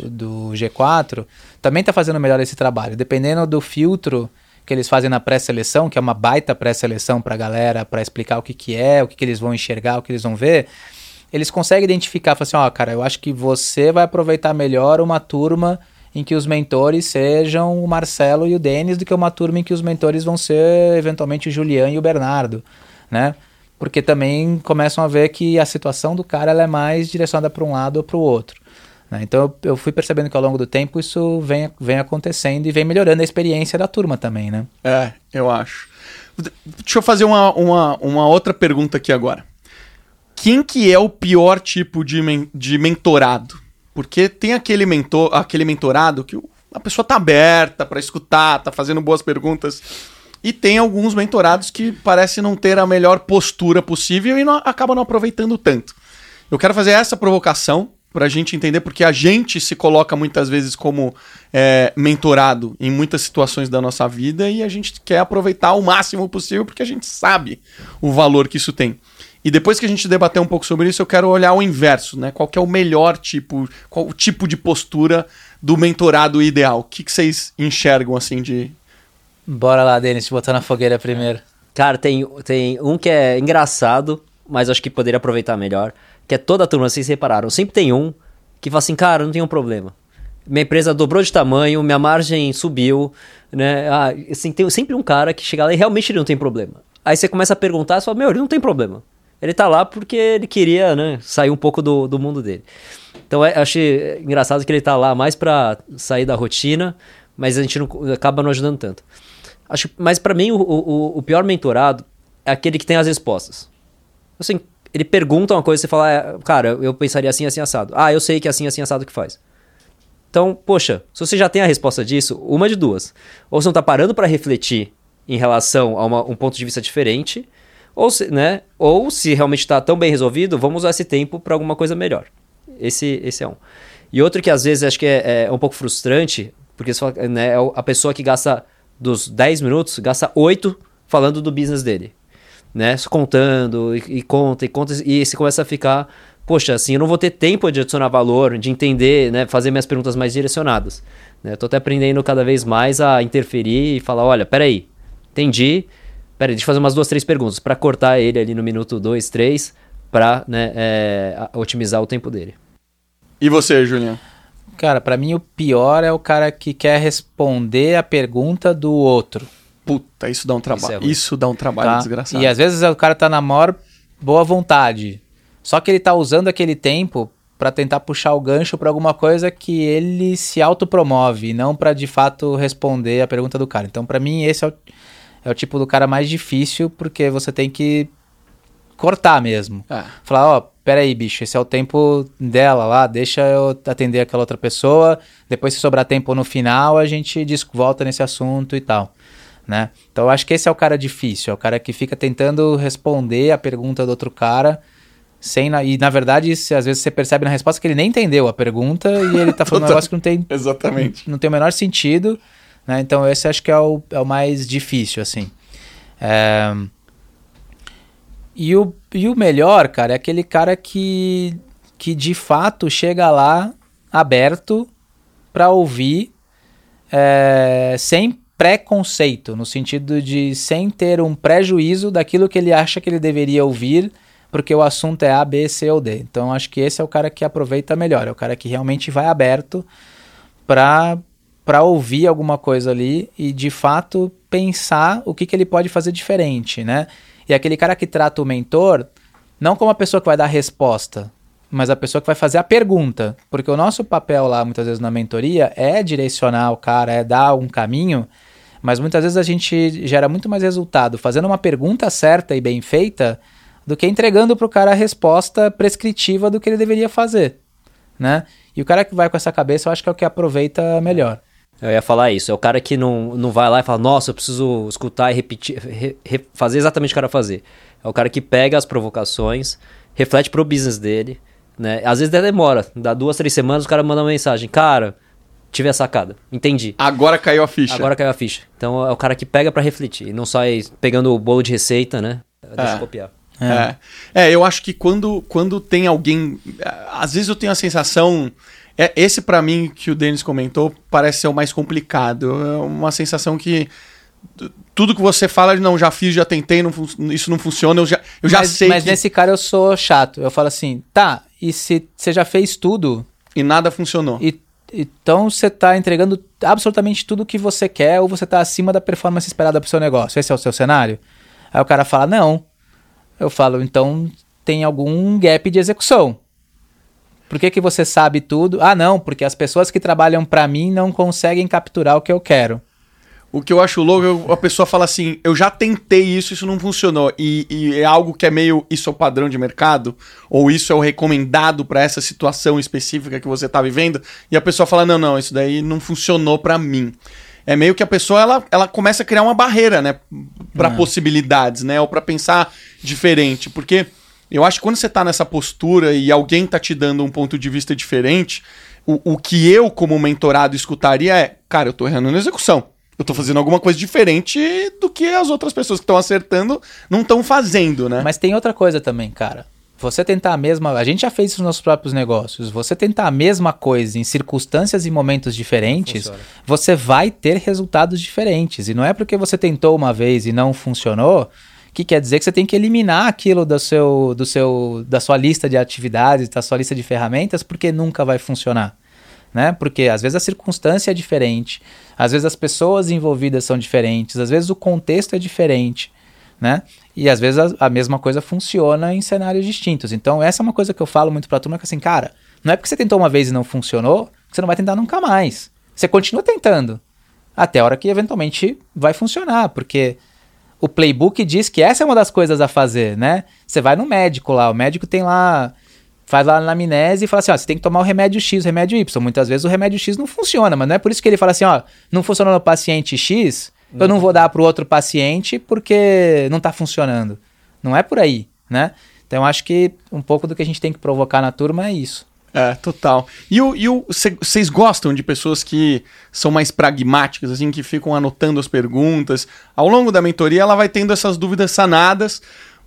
G4 também está fazendo melhor esse trabalho. Dependendo do filtro que eles fazem na pré-seleção, que é uma baita pré-seleção para a galera, para explicar o que é, o que eles vão enxergar, o que eles vão ver, eles conseguem identificar, falar assim, cara, eu acho que você vai aproveitar melhor uma turma em que os mentores sejam o Marcelo e o Denis do que uma turma em que os mentores vão ser, eventualmente, o Julian e o Bernardo, né? Porque também começam a ver que a situação do cara ela é mais direcionada para um lado ou para o outro. Então eu fui percebendo que ao longo do tempo isso vem acontecendo e vem melhorando a experiência da turma também, né? Eu acho. Deixa eu fazer uma outra pergunta aqui agora. Quem que é o pior tipo de mentorado? Porque tem aquele mentorado que a pessoa tá aberta para escutar, tá fazendo boas perguntas. E tem alguns mentorados que parecem não ter a melhor postura possível e acabam não aproveitando tanto. Eu quero fazer essa provocação para a gente entender, porque a gente se coloca muitas vezes como mentorado em muitas situações da nossa vida e a gente quer aproveitar o máximo possível porque a gente sabe o valor que isso tem. E depois que a gente debater um pouco sobre isso, eu quero olhar o inverso, né? Qual que é o melhor tipo, qual o tipo de postura do mentorado ideal? O que vocês enxergam assim de... Bora lá, Denis, te botar na fogueira primeiro. Cara, tem um que é engraçado, mas acho que poderia aproveitar melhor, que é toda a turma, vocês repararam, sempre tem um que fala assim, cara, não tem um problema. minha empresa dobrou de tamanho, minha margem subiu, né? Assim, tem sempre um cara que chega lá e realmente ele não tem problema. Aí você começa a perguntar, você fala, ele não tem problema. Ele tá lá porque ele queria, né, sair um pouco do mundo dele. Então eu achei engraçado que ele tá lá mais pra sair da rotina, mas a gente acaba não ajudando tanto. Mas pra mim o pior mentorado é aquele que tem as respostas. Assim, ele pergunta uma coisa e você fala, cara, eu pensaria assim, assim, assado. Eu sei que é assim, assim, assado que faz. Então, poxa, se você já tem a resposta disso, uma de duas. Ou você não tá parando pra refletir em relação a um ponto de vista diferente, ou se realmente tá tão bem resolvido, vamos usar esse tempo pra alguma coisa melhor. Esse é um. E outro que às vezes acho que é um pouco frustrante, porque você fala, né, é a pessoa que gasta dos 10 minutos, gasta 8 falando do business dele. Né? Contando e conta, e você começa a ficar, poxa, assim, eu não vou ter tempo de adicionar valor, de entender, né, fazer minhas perguntas mais direcionadas. Né? Eu tô até aprendendo cada vez mais a interferir e falar, olha, peraí, entendi, deixa eu fazer umas 2, 3 perguntas, para cortar ele ali no minuto 2, 3, para, né, otimizar o tempo dele. E você, Julião? Cara, pra mim o pior é o cara que quer responder a pergunta do outro. Puta, isso dá um trabalho. Isso dá um trabalho desgraçado. E às vezes o cara tá na maior boa vontade. Só que ele tá usando aquele tempo pra tentar puxar o gancho pra alguma coisa que ele se autopromove, não pra de fato responder a pergunta do cara. Então pra mim esse é o tipo do cara mais difícil, porque você tem que cortar mesmo. Falar, peraí, bicho, esse é o tempo dela lá, deixa eu atender aquela outra pessoa, depois se sobrar tempo no final a gente volta nesse assunto e tal. Né? Então eu acho que esse é o cara difícil, é o cara que fica tentando responder a pergunta do outro cara e na verdade às vezes você percebe na resposta que ele nem entendeu a pergunta e ele tá falando um negócio que não tem, exatamente. Não tem o menor sentido, né? Então esse acho que é o mais difícil, assim. E o melhor, cara, é aquele cara que de fato chega lá aberto para ouvir sem preconceito, no sentido de sem ter um prejuízo daquilo que ele acha que ele deveria ouvir, porque o assunto é A, B, C ou D. Então acho que esse é o cara que aproveita melhor, é o cara que realmente vai aberto para ouvir alguma coisa ali e de fato pensar o que ele pode fazer diferente, né? E aquele cara que trata o mentor não como a pessoa que vai dar a resposta, mas a pessoa que vai fazer a pergunta, porque o nosso papel lá muitas vezes na mentoria é direcionar o cara, é dar um caminho, mas muitas vezes a gente gera muito mais resultado fazendo uma pergunta certa e bem feita do que entregando para o cara a resposta prescritiva do que ele deveria fazer, né? E o cara que vai com essa cabeça eu acho que é o que aproveita melhor. Eu ia falar isso, é o cara que não vai lá e fala, nossa, eu preciso escutar e repetir, fazer exatamente o que o cara fazer. É o cara que pega as provocações, reflete pro business dele, né? Às vezes demora, dá 2, 3 semanas, o cara manda uma mensagem, cara, tive a sacada, entendi. Agora caiu a ficha. Então é o cara que pega pra refletir, e não sai pegando o bolo de receita, né? Deixa eu copiar. Eu acho que quando tem alguém, às vezes eu tenho a sensação, esse pra mim que o Denis comentou parece ser o mais complicado, é uma sensação que tudo que você fala, não, já fiz, já tentei, isso não funciona, eu já sei. Mas nesse cara eu sou chato, eu falo assim, tá, e se você já fez tudo e nada funcionou, então você tá entregando absolutamente tudo que você quer ou você tá acima da performance esperada pro seu negócio, esse é o seu cenário? Aí o cara fala, não. Eu falo, então tem algum gap de execução. Por que você sabe tudo? Não, porque as pessoas que trabalham para mim não conseguem capturar o que eu quero. O que eu acho louco, a pessoa fala assim, eu já tentei isso não funcionou. E é algo que é meio, isso é o padrão de mercado? Ou isso é o recomendado para essa situação específica que você tá vivendo? E a pessoa fala, não, isso daí não funcionou para mim. É meio que a pessoa, ela começa a criar uma barreira, né? Para possibilidades, né? Ou para pensar diferente. Porque eu acho que quando você tá nessa postura e alguém tá te dando um ponto de vista diferente, o que eu, como mentorado, escutaria é, cara, eu tô errando na execução. Eu tô fazendo alguma coisa diferente do que as outras pessoas que estão acertando não estão fazendo, né? Mas tem outra coisa também, cara. Você tentar a mesma... A gente já fez isso nos nossos próprios negócios. Você tentar a mesma coisa em circunstâncias e momentos diferentes, você vai ter resultados diferentes. E não é porque você tentou uma vez e não funcionou, que quer dizer que você tem que eliminar aquilo da sua lista de atividades, da sua lista de ferramentas, porque nunca vai funcionar. né? Porque às vezes a circunstância é diferente, às vezes as pessoas envolvidas são diferentes, às vezes o contexto é diferente, né? E às vezes a mesma coisa funciona em cenários distintos. Então essa é uma coisa que eu falo muito pra turma, que assim, cara, não é porque você tentou uma vez e não funcionou, que você não vai tentar nunca mais. Você continua tentando, até a hora que eventualmente vai funcionar, porque o playbook diz que essa é uma das coisas a fazer, né? Você vai no médico lá, o médico tem lá, faz lá na anamnese e fala assim, ó, você tem que tomar o remédio X, o remédio Y. Muitas vezes o remédio X não funciona, mas não é por isso que ele fala assim, ó, não funcionou no paciente X, eu não vou dar pro outro paciente porque não tá funcionando. Não é por aí, né? Então eu acho que um pouco do que a gente tem que provocar na turma é isso. É, total. E vocês gostam de pessoas que são mais pragmáticas, assim, que ficam anotando as perguntas? Ao longo da mentoria, ela vai tendo essas dúvidas sanadas,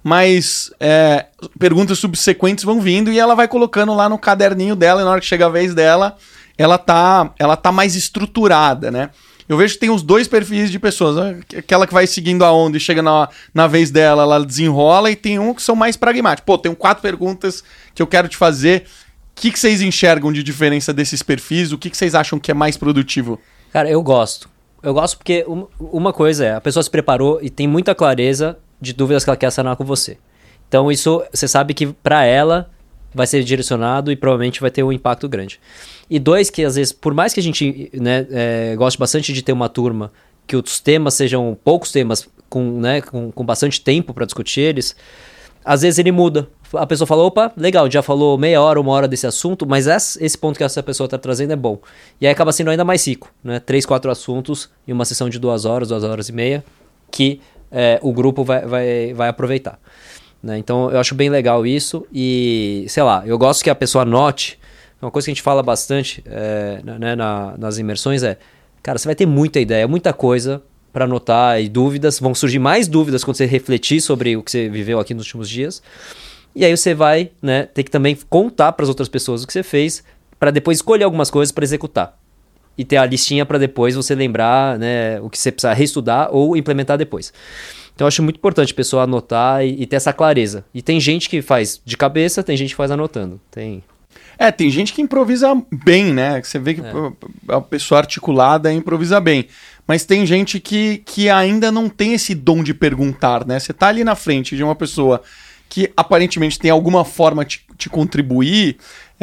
mas perguntas subsequentes vão vindo e ela vai colocando lá no caderninho dela, e na hora que chega a vez dela, ela tá mais estruturada, né? Eu vejo que tem os dois perfis de pessoas, né? Aquela que vai seguindo a onda e chega na vez dela, ela desenrola, e tem um que são mais pragmáticos. Pô, tenho 4 perguntas que eu quero te fazer. O que vocês enxergam de diferença desses perfis? O que vocês acham que é mais produtivo? Cara, eu gosto. Eu gosto porque uma coisa é, a pessoa se preparou e tem muita clareza de dúvidas que ela quer sanar com você. Então isso, você sabe que pra ela vai ser direcionado e provavelmente vai ter um impacto grande. E 2, que às vezes, por mais que a gente, né, goste bastante de ter uma turma, que os temas sejam poucos temas com bastante tempo pra discutir eles, às vezes ele muda. A pessoa fala, opa, legal, já falou meia hora, 1 hora desse assunto, mas esse ponto que essa pessoa está trazendo é bom. E aí acaba sendo ainda mais rico, né? 3, 4 assuntos em uma sessão de 2 horas, 2 horas e meia, que o grupo vai aproveitar. Né? Então eu acho bem legal isso e, sei lá, eu gosto que a pessoa anote. Uma coisa que a gente fala bastante né, nas imersões cara, você vai ter muita ideia, muita coisa para anotar e dúvidas. Vão surgir mais dúvidas quando você refletir sobre o que você viveu aqui nos últimos dias. E aí você vai, né, ter que também contar para as outras pessoas o que você fez, para depois escolher algumas coisas para executar. E ter a listinha para depois você lembrar, né, o que você precisa reestudar ou implementar depois. Então eu acho muito importante a pessoa anotar e ter essa clareza. E tem gente que faz de cabeça, tem gente que faz anotando. Tem gente que improvisa bem, né? Você vê que a pessoa articulada improvisa bem. Mas tem gente que ainda não tem esse dom de perguntar, né? Você tá ali na frente de uma pessoa que aparentemente tem alguma forma de contribuir,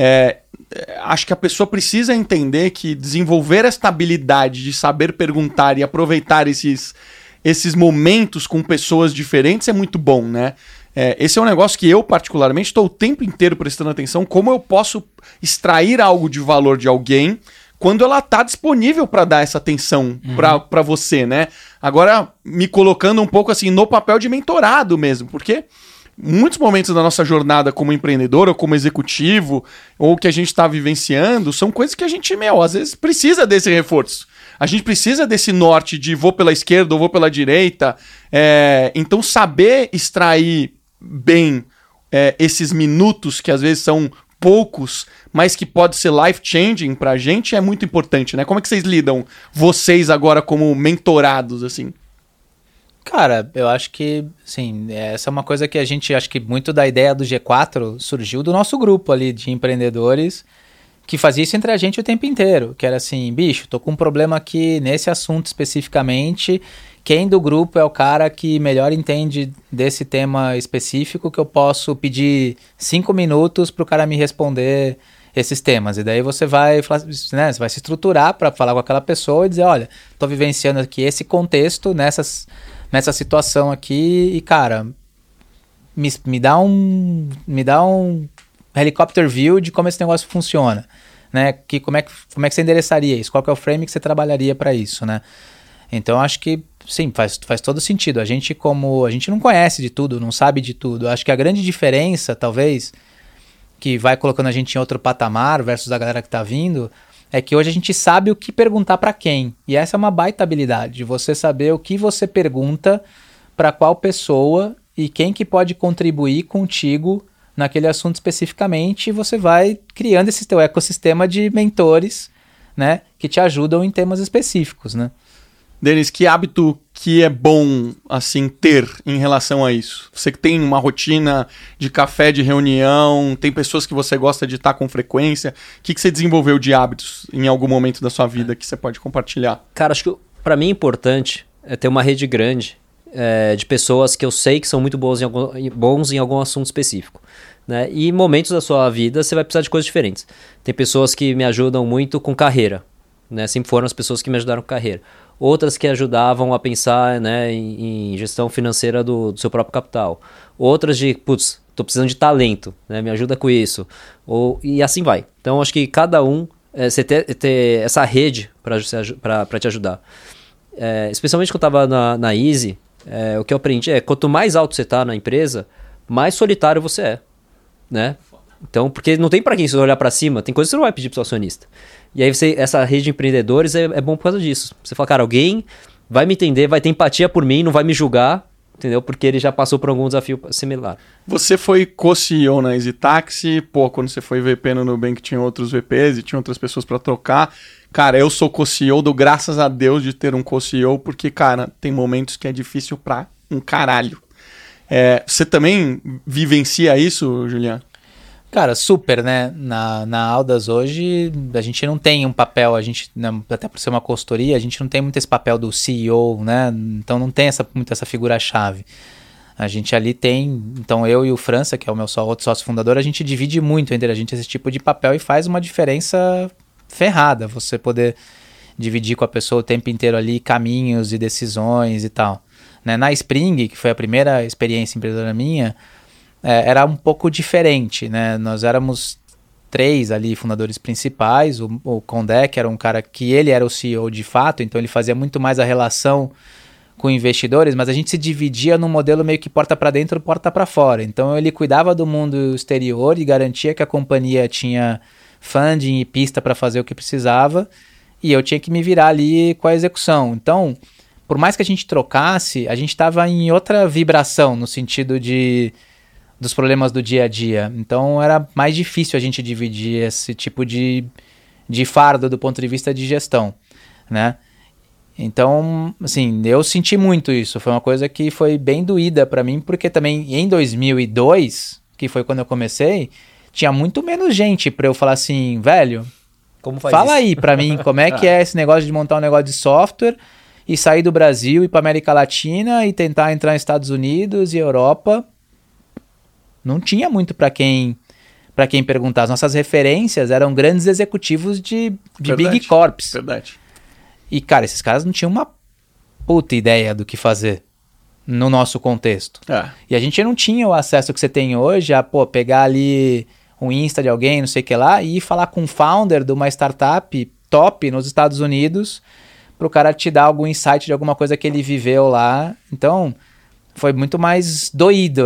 acho que a pessoa precisa entender que desenvolver esta habilidade de saber perguntar e aproveitar esses momentos com pessoas diferentes é muito bom, né? Esse é um negócio que eu, particularmente, estou o tempo inteiro prestando atenção, como eu posso extrair algo de valor de alguém quando ela está disponível para dar essa atenção para você, né? Agora, me colocando um pouco assim no papel de mentorado mesmo, porque muitos momentos da nossa jornada como empreendedor ou como executivo, ou que a gente está vivenciando, são coisas que a gente, às vezes precisa desse reforço. A gente precisa desse norte de vou pela esquerda ou vou pela direita. Então, saber extrair bem esses minutos, que às vezes são poucos, mas que pode ser life-changing pra gente, é muito importante, né? Como é que vocês lidam, vocês agora como mentorados, assim? Cara, eu acho que, sim, essa é uma coisa que a gente, acho que muito da ideia do G4 surgiu do nosso grupo ali de empreendedores que fazia isso entre a gente o tempo inteiro, que era assim, bicho, tô com um problema aqui nesse assunto especificamente, quem do grupo é o cara que melhor entende desse tema específico que eu posso pedir 5 minutos pro cara me responder esses temas, e daí você vai, né, você vai se estruturar para falar com aquela pessoa e dizer, olha, tô vivenciando aqui esse contexto nessa situação aqui e, cara, me dá um helicopter view de como esse negócio funciona, né? Como é que você endereçaria isso? Qual que é o frame que você trabalharia para isso, né? Então, acho que, sim, faz todo sentido. A gente não conhece de tudo, não sabe de tudo. Acho que a grande diferença, talvez, que vai colocando a gente em outro patamar versus a galera que tá vindo, é que hoje a gente sabe o que perguntar para quem. E essa é uma baita habilidade, você saber o que você pergunta para qual pessoa e quem que pode contribuir contigo naquele assunto especificamente, e você vai criando esse teu ecossistema de mentores, né, que te ajudam em temas específicos, né? Denis, que hábito que é bom, assim, ter em relação a isso? Você que tem uma rotina de café, de reunião, tem pessoas que você gosta de estar com frequência. O que você desenvolveu de hábitos em algum momento da sua vida que você pode compartilhar? Cara, acho que pra mim é importante ter uma rede grande de pessoas que eu sei que são muito bons em algum assunto específico. Né? E em momentos da sua vida você vai precisar de coisas diferentes. Tem pessoas que me ajudam muito com carreira. Né? Sempre foram as pessoas que me ajudaram com carreira. Outras que ajudavam a pensar, né, em gestão financeira do seu próprio capital. Outras de, putz, tô precisando de talento, né, me ajuda com isso. E assim vai. Então, acho que cada um, você ter essa rede para te ajudar. Especialmente quando eu estava na Easy, o que eu aprendi quanto mais alto você está na empresa, mais solitário você é. Né? Então, porque não tem para quem você olhar para cima, tem coisa que você não vai pedir pro seu acionista. E aí essa rede de empreendedores é bom por causa disso. Você fala, cara, alguém vai me entender, vai ter empatia por mim, não vai me julgar, entendeu? Porque ele já passou por algum desafio similar. Você foi co-CEO na Easy Taxi, quando você foi VP no Nubank tinha outros VPs e tinha outras pessoas para trocar. Cara, eu sou co-CEO, dou graças a Deus de ter um co-CEO, porque, cara, tem momentos que é difícil pra um caralho. Você também vivencia isso, Juliano? Cara, super, né? Na Aldas hoje, a gente não tem um papel, até por ser uma consultoria, a gente não tem muito esse papel do CEO, né? Então não tem muito essa figura-chave. A gente ali tem, então eu e o França, que é o meu outro sócio fundador, a gente divide muito entre a gente esse tipo de papel e faz uma diferença ferrada. Você poder dividir com a pessoa o tempo inteiro ali caminhos e decisões e tal. Né? Na Spring, que foi a primeira experiência empreendedora minha, era um pouco diferente, né? Nós éramos 3 ali fundadores principais, o Condé, que era um cara que ele era o CEO de fato, então ele fazia muito mais a relação com investidores, mas a gente se dividia num modelo meio que porta para dentro, porta para fora. Então ele cuidava do mundo exterior e garantia que a companhia tinha funding e pista para fazer o que precisava, e eu tinha que me virar ali com a execução. Então, por mais que a gente trocasse, a gente estava em outra vibração, no sentido dos problemas do dia a dia. Então era mais difícil a gente dividir esse tipo de fardo do ponto de vista de gestão, né? Então, assim, eu senti muito isso. Foi uma coisa que foi bem doída para mim, porque também em 2002, que foi quando eu comecei, tinha muito menos gente para eu falar assim, velho, fala isso aí para mim, como é que é esse negócio de montar um negócio de software e sair do Brasil e ir para América Latina e tentar entrar nos Estados Unidos e Europa. Não tinha muito para quem perguntar. As nossas referências eram grandes executivos de Big Corps. Verdade. E, cara, esses caras não tinham uma puta ideia do que fazer no nosso contexto. E a gente não tinha o acesso que você tem hoje a, pegar ali um Insta de alguém, não sei o que lá, e ir falar com um founder de uma startup top nos Estados Unidos pro cara te dar algum insight de alguma coisa que ele viveu lá. Então, foi muito mais doído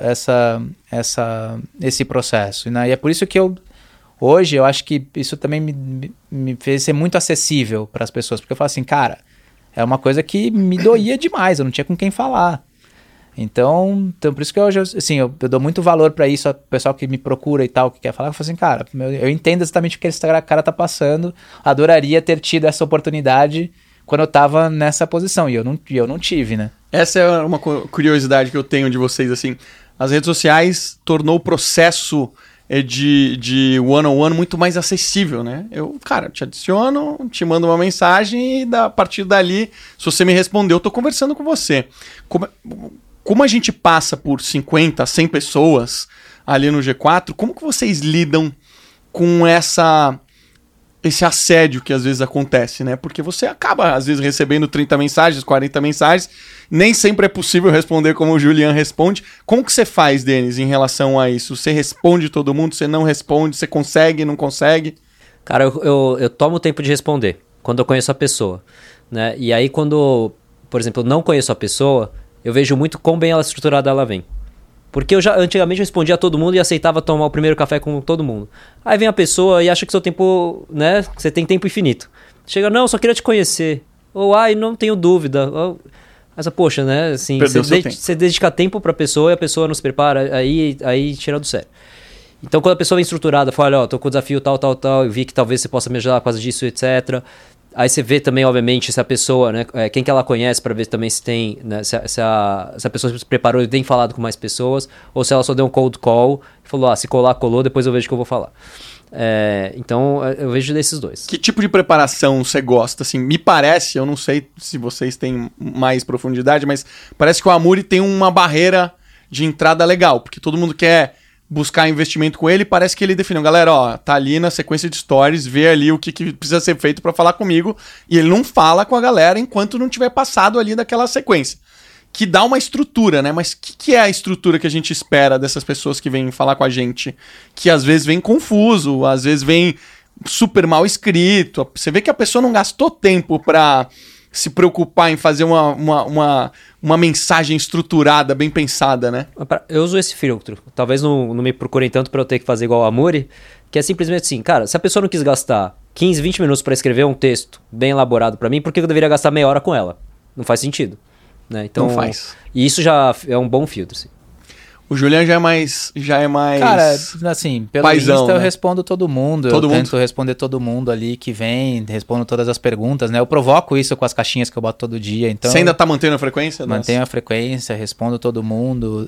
esse processo. Né? E é por isso que hoje eu acho que isso também me fez ser muito acessível para as pessoas. Porque eu falo assim, cara, é uma coisa que me doía demais, eu não tinha com quem falar. Então por isso que hoje assim, eu dou muito valor para isso, o pessoal que me procura e tal, que quer falar, eu falo assim, cara, eu entendo exatamente o que esse cara tá passando, adoraria ter tido essa oportunidade quando eu tava nessa posição, e eu não tive, né? Essa é uma curiosidade que eu tenho de vocês, assim, as redes sociais tornou o processo de one-on-one muito mais acessível, né? Eu, cara, te adiciono, te mando uma mensagem e a partir dali, se você me responder, eu tô conversando com você. Como a gente passa por 50, 100 pessoas ali no G4, como que vocês lidam com esse assédio que às vezes acontece, né? Porque você acaba, às vezes, recebendo 30 mensagens, 40 mensagens, nem sempre é possível responder como o Julian responde. Como que você faz, Denis, em relação a isso? Você responde todo mundo, você não responde, você consegue, não consegue? Cara, eu tomo o tempo de responder, quando eu conheço a pessoa, né? E aí quando, por exemplo, eu não conheço a pessoa, eu vejo muito quão bem estruturada ela vem. Porque eu já antigamente respondia a todo mundo e aceitava tomar o primeiro café com todo mundo. Aí vem a pessoa e acha que seu tempo, né, que você tem tempo infinito. Chega, não, só queria te conhecer. Ou, não tenho dúvida. Mas, poxa, né, assim, você dedica tempo pra pessoa e a pessoa não se prepara, aí tira do sério. Então, quando a pessoa vem estruturada, fala, olha, tô com o desafio tal, eu vi que talvez você possa me ajudar por causa disso, etc. Aí você vê também, obviamente, se a pessoa, né, quem que ela conhece para ver também se tem, né, se a pessoa se preparou e tem falado com mais pessoas, ou se ela só deu um cold call e falou, se colar, colou, depois eu vejo o que eu vou falar. Então, eu vejo desses dois. Que tipo de preparação você gosta? Assim, me parece, eu não sei se vocês têm mais profundidade, mas parece que o Amuri tem uma barreira de entrada legal, porque todo mundo quer buscar investimento com ele, parece que ele definiu, galera, tá ali na sequência de stories, vê ali o que precisa ser feito pra falar comigo, e ele não fala com a galera enquanto não tiver passado ali daquela sequência, que dá uma estrutura, né? Mas o que é a estrutura que a gente espera dessas pessoas que vêm falar com a gente? Que às vezes vem confuso, às vezes vem super mal escrito, você vê que a pessoa não gastou tempo pra se preocupar em fazer uma mensagem estruturada, bem pensada, né? Eu uso esse filtro. Talvez não me procurem tanto para eu ter que fazer igual a Amuri, que é simplesmente assim, cara, se a pessoa não quis gastar 15, 20 minutos para escrever um texto bem elaborado para mim, por que eu deveria gastar meia hora com ela? Não faz sentido. Né? Então, não faz. E isso já é um bom filtro, assim. O Julian já é mais... Cara, assim, pelo paizão, Insta eu né? respondo todo mundo. Tento responder todo mundo ali que vem, respondo todas as perguntas, né? Eu provoco isso com as caixinhas que eu boto todo dia, então... Você ainda tá mantendo a frequência? Mantenho a frequência, respondo todo mundo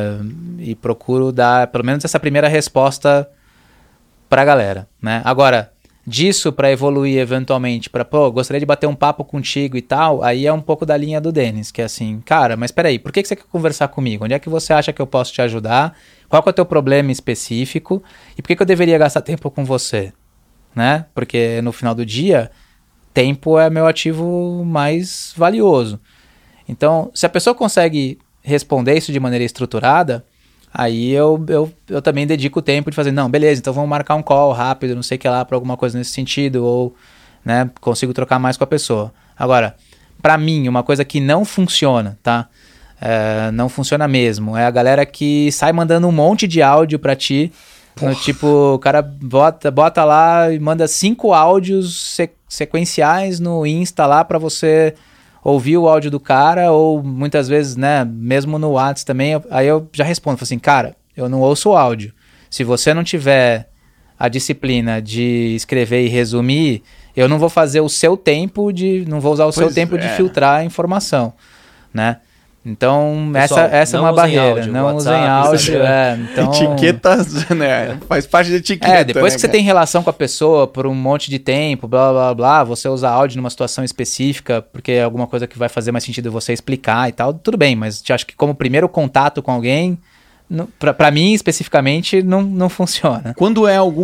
e procuro dar pelo menos essa primeira resposta pra galera, né? Agora, disso pra evoluir eventualmente, gostaria de bater um papo contigo e tal, aí é um pouco da linha do Denis, que é assim, cara, mas peraí, por que você quer conversar comigo? Onde é que você acha que eu posso te ajudar? Qual que é o teu problema específico? E por que eu deveria gastar tempo com você? Né? Porque no final do dia, tempo é meu ativo mais valioso. Então, se a pessoa consegue responder isso de maneira estruturada, aí eu também dedico o tempo de fazer, não, beleza, então vamos marcar um call rápido, não sei o que lá, para alguma coisa nesse sentido, ou, né, consigo trocar mais com a pessoa. Agora, para mim, uma coisa que não funciona, tá? Não funciona mesmo, é a galera que sai mandando um monte de áudio pra ti, no tipo, o cara bota lá e manda 5 áudios sequenciais no Insta lá pra você ouvir o áudio do cara, ou muitas vezes, né, mesmo no WhatsApp também, aí eu já respondo, falo assim, cara, eu não ouço o áudio. Se você não tiver a disciplina de escrever e resumir, eu não vou fazer o seu tempo não vou usar o seu tempo de filtrar a informação, né? Então, pessoal, essa é uma barreira. Áudio, não WhatsApp, usem áudio. Então... Etiquetas, né? Faz parte da etiqueta. Depois né, que você tem relação com a pessoa por um monte de tempo, blá, blá, blá, você usa áudio numa situação específica, porque é alguma coisa que vai fazer mais sentido você explicar e tal, tudo bem, mas eu acho que como primeiro contato com alguém, pra mim, especificamente, não funciona. Quando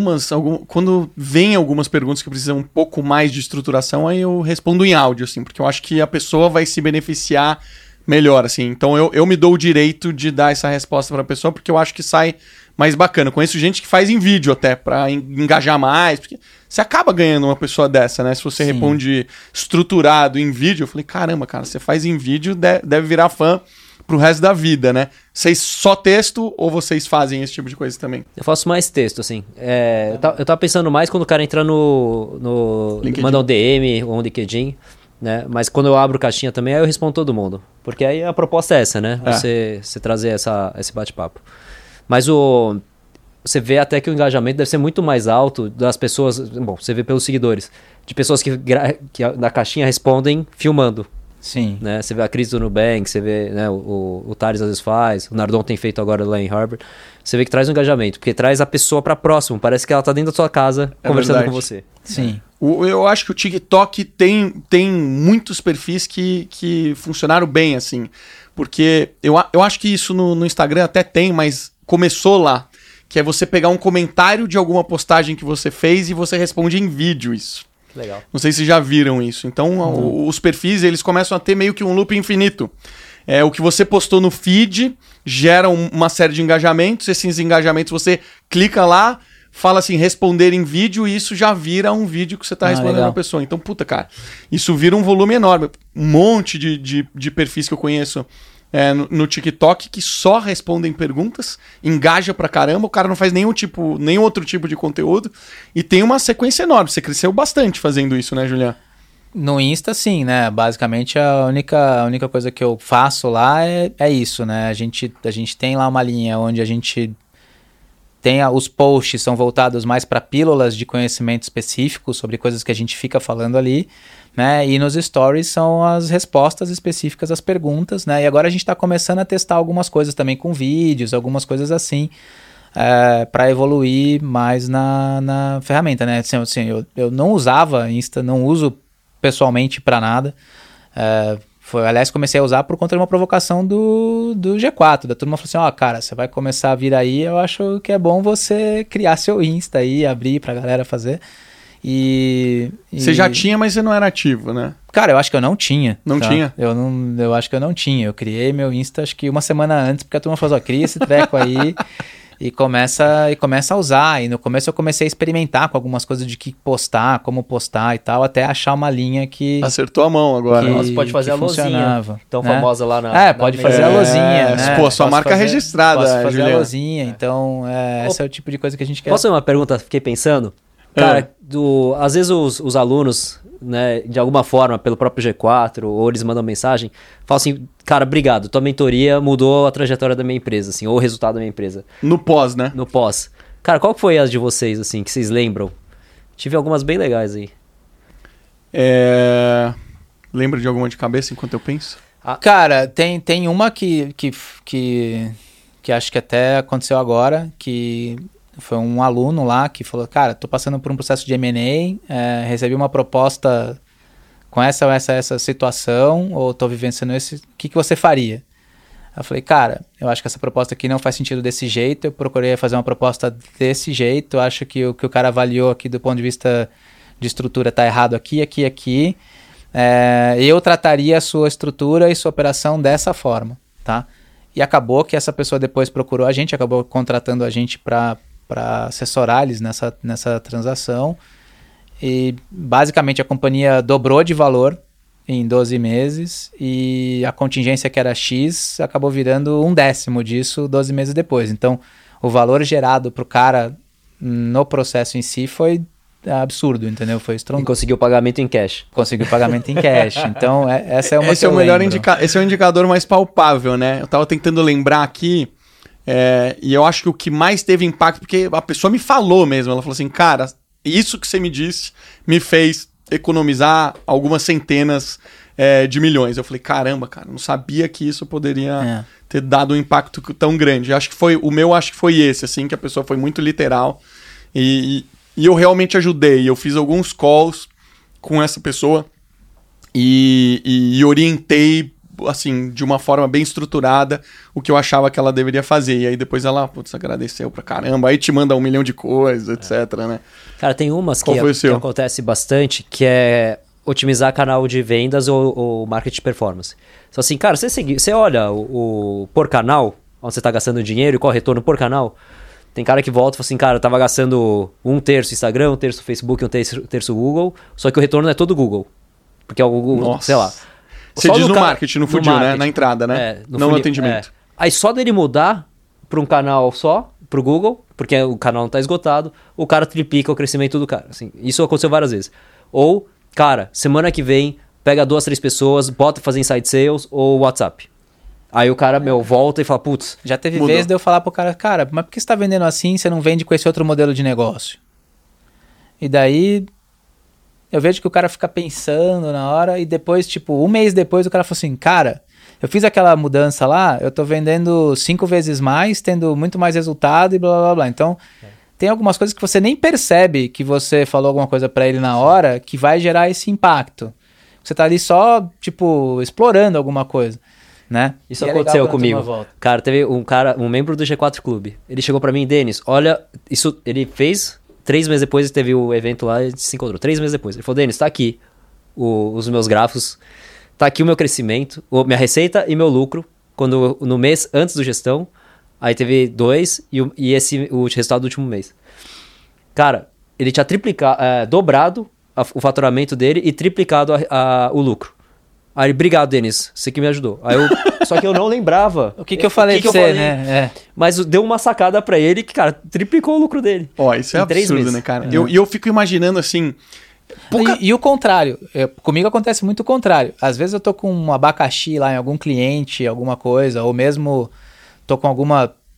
quando vem algumas perguntas que precisam um pouco mais de estruturação, aí eu respondo em áudio, assim, porque eu acho que a pessoa vai se beneficiar melhor, assim. Então eu me dou o direito de dar essa resposta pra pessoa, porque eu acho que sai mais bacana. Conheço gente que faz em vídeo até, pra engajar mais, porque você acaba ganhando uma pessoa dessa, né? Se você responde estruturado em vídeo, eu falei, caramba, cara, você faz em vídeo, deve virar fã pro resto da vida, né? Vocês só texto ou vocês fazem esse tipo de coisa também? Eu faço mais texto, assim. Eu tava pensando mais quando o cara entra no manda um DM ou um LinkedIn, né? Mas quando eu abro caixinha também, aí eu respondo todo mundo. Porque aí a proposta é essa, né? Você trazer esse bate-papo. Mas você vê até que o engajamento deve ser muito mais alto das pessoas... Bom, você vê pelos seguidores. De pessoas que na caixinha respondem filmando. Sim. Né? Você vê a Cris do Nubank, você vê, né, o Thales às vezes faz, o Nardon tem feito agora lá em Harvard. Você vê que traz um engajamento, porque traz a pessoa para próximo. Parece que ela tá dentro da sua casa conversando verdade. com você. Sim. Eu acho que o TikTok tem muitos perfis que funcionaram bem, assim. Porque eu acho que isso no Instagram até tem, mas começou lá. Que é você pegar um comentário de alguma postagem que você fez e você responde em vídeo isso. Legal. Não sei se já viram isso. Então, os perfis, eles começam a ter meio que um loop infinito. O que você postou no feed gera uma série de engajamentos. Esses engajamentos você clica lá, fala assim, responder em vídeo, e isso já vira um vídeo que você tá respondendo a pessoa. Então, puta, cara, isso vira um volume enorme. Um monte de perfis que eu conheço no TikTok que só respondem perguntas, engaja pra caramba, o cara não faz nenhum outro tipo de conteúdo e tem uma sequência enorme. Você cresceu bastante fazendo isso, né, Julian? No Insta, sim, né? Basicamente, a única coisa que eu faço lá é isso, né? A gente tem lá uma linha onde a gente os posts são voltados mais para pílulas de conhecimento específico sobre coisas que a gente fica falando ali, né? E nos stories são as respostas específicas às perguntas, né? E agora a gente está começando a testar algumas coisas também com vídeos, algumas coisas assim, para evoluir mais na ferramenta, né? Assim, eu não usava Insta, não uso pessoalmente para nada. Aliás, comecei a usar por conta de uma provocação do G4. Da turma falou assim, cara, você vai começar a vir aí, eu acho que é bom você criar seu Insta aí, abrir pra galera fazer. Você já tinha, mas você não era ativo, né? Cara, eu acho que eu não tinha. Não tinha? Eu acho que eu não tinha. Eu criei meu Insta acho que uma semana antes, porque a turma falou, cria esse treco aí e começa a usar. E no começo eu comecei a experimentar com algumas coisas de que postar, como postar e tal, até achar uma linha que... Acertou a mão agora. Você pode fazer a luzinha, tão né? famosa lá na... pode fazer a luzinha, né? Pô, sua marca registrada, Posso fazer Juliano. a luzinha, então esse é o tipo de coisa que a gente quer. Posso fazer uma pergunta? Fiquei pensando. Cara, às vezes os alunos, né, de alguma forma, pelo próprio G4, ou eles mandam mensagem, falam assim, cara, obrigado, tua mentoria mudou a trajetória da minha empresa, assim, ou o resultado da minha empresa. No pós, né? No pós. Cara, qual foi as de vocês, assim, que vocês lembram? Tive algumas bem legais aí. Lembra de alguma de cabeça enquanto eu penso? Cara, tem uma que acho que até aconteceu agora, que foi um aluno lá que falou, cara, tô passando por um processo de M&A, recebi uma proposta com essa situação, ou tô vivenciando esse, o que você faria? Eu falei, cara, eu acho que essa proposta aqui não faz sentido desse jeito, eu procurei fazer uma proposta desse jeito, eu acho que o que o cara avaliou aqui do ponto de vista de estrutura tá errado aqui, eu trataria a sua estrutura e sua operação dessa forma, tá? E acabou que essa pessoa depois procurou a gente, acabou contratando a gente para assessorar eles nessa transação. E basicamente a companhia dobrou de valor em 12 meses e a contingência que era X acabou virando 1/10 disso 12 meses depois. Então o valor gerado para o cara no processo em si foi absurdo, entendeu? Foi estrondoso. E conseguiu o pagamento em cash. Conseguiu pagamento em cash. Então essa é uma Esse é o melhor esse é o indicador mais palpável, né? Eu tava tentando lembrar aqui. E eu acho que o que mais teve impacto, porque a pessoa me falou mesmo, ela falou assim, cara, isso que você me disse me fez economizar algumas centenas de milhões. Eu falei, caramba, cara, não sabia que isso poderia ter dado um impacto tão grande. Acho que foi esse, assim, que a pessoa foi muito literal e eu realmente ajudei. Eu fiz alguns calls com essa pessoa e orientei, assim, de uma forma bem estruturada o que eu achava que ela deveria fazer. E aí depois ela, agradeceu pra caramba. Aí te manda 1 milhão de coisas, etc, né? Cara, tem umas que acontece bastante, que é otimizar canal de vendas ou marketing performance. Então assim, cara, você olha o por canal, onde você tá gastando dinheiro e qual é o retorno por canal. Tem cara que volta e fala assim, cara, eu tava gastando 1/3 Instagram, 1/3 Facebook, 1/3 Google, só que o retorno é todo Google. Porque é o Google, nossa, sei lá. Você diz no marketing, no funil, né? Na entrada, né? Não no atendimento. Aí só dele mudar para um canal só, pro Google, porque o canal não tá esgotado, o cara triplica o crescimento do cara. Assim, isso aconteceu várias vezes. Ou, cara, semana que vem, pega 2, 3 pessoas, bota fazer inside sales ou WhatsApp. Aí o cara, volta e fala, putz... Já teve vez de eu falar pro cara, mas por que você tá vendendo assim, você não vende com esse outro modelo de negócio? E daí... eu vejo que o cara fica pensando na hora e depois, 1 mês depois, o cara falou assim, cara, eu fiz aquela mudança lá, eu tô vendendo 5 vezes mais, tendo muito mais resultado e blá, blá, blá. Então, tem algumas coisas que você nem percebe que você falou alguma coisa pra ele na hora que vai gerar esse impacto. Você tá ali só, explorando alguma coisa, né? Isso aconteceu comigo. Cara, teve um membro do G4 Clube. Ele chegou pra mim, Denis, olha, isso ele fez... 3 meses depois teve o evento lá e a gente se encontrou. 3 meses depois. Ele falou, Denis, tá aqui os meus gráficos, tá aqui o meu crescimento, minha receita e meu lucro, no mês antes do gestão, aí teve 2 e o resultado do último mês. Cara, ele tinha dobrado o faturamento dele e triplicado o lucro. Aí, obrigado, Denis, você que me ajudou. Aí só que eu não lembrava. O que eu falei pra você, né? Mas deu uma sacada pra ele que, cara, triplicou o lucro dele. Isso é absurdo, né, cara? E eu fico imaginando, assim... E o contrário. Comigo acontece muito o contrário. Às vezes eu tô com um abacaxi lá em algum cliente, alguma coisa, ou mesmo tô com alguma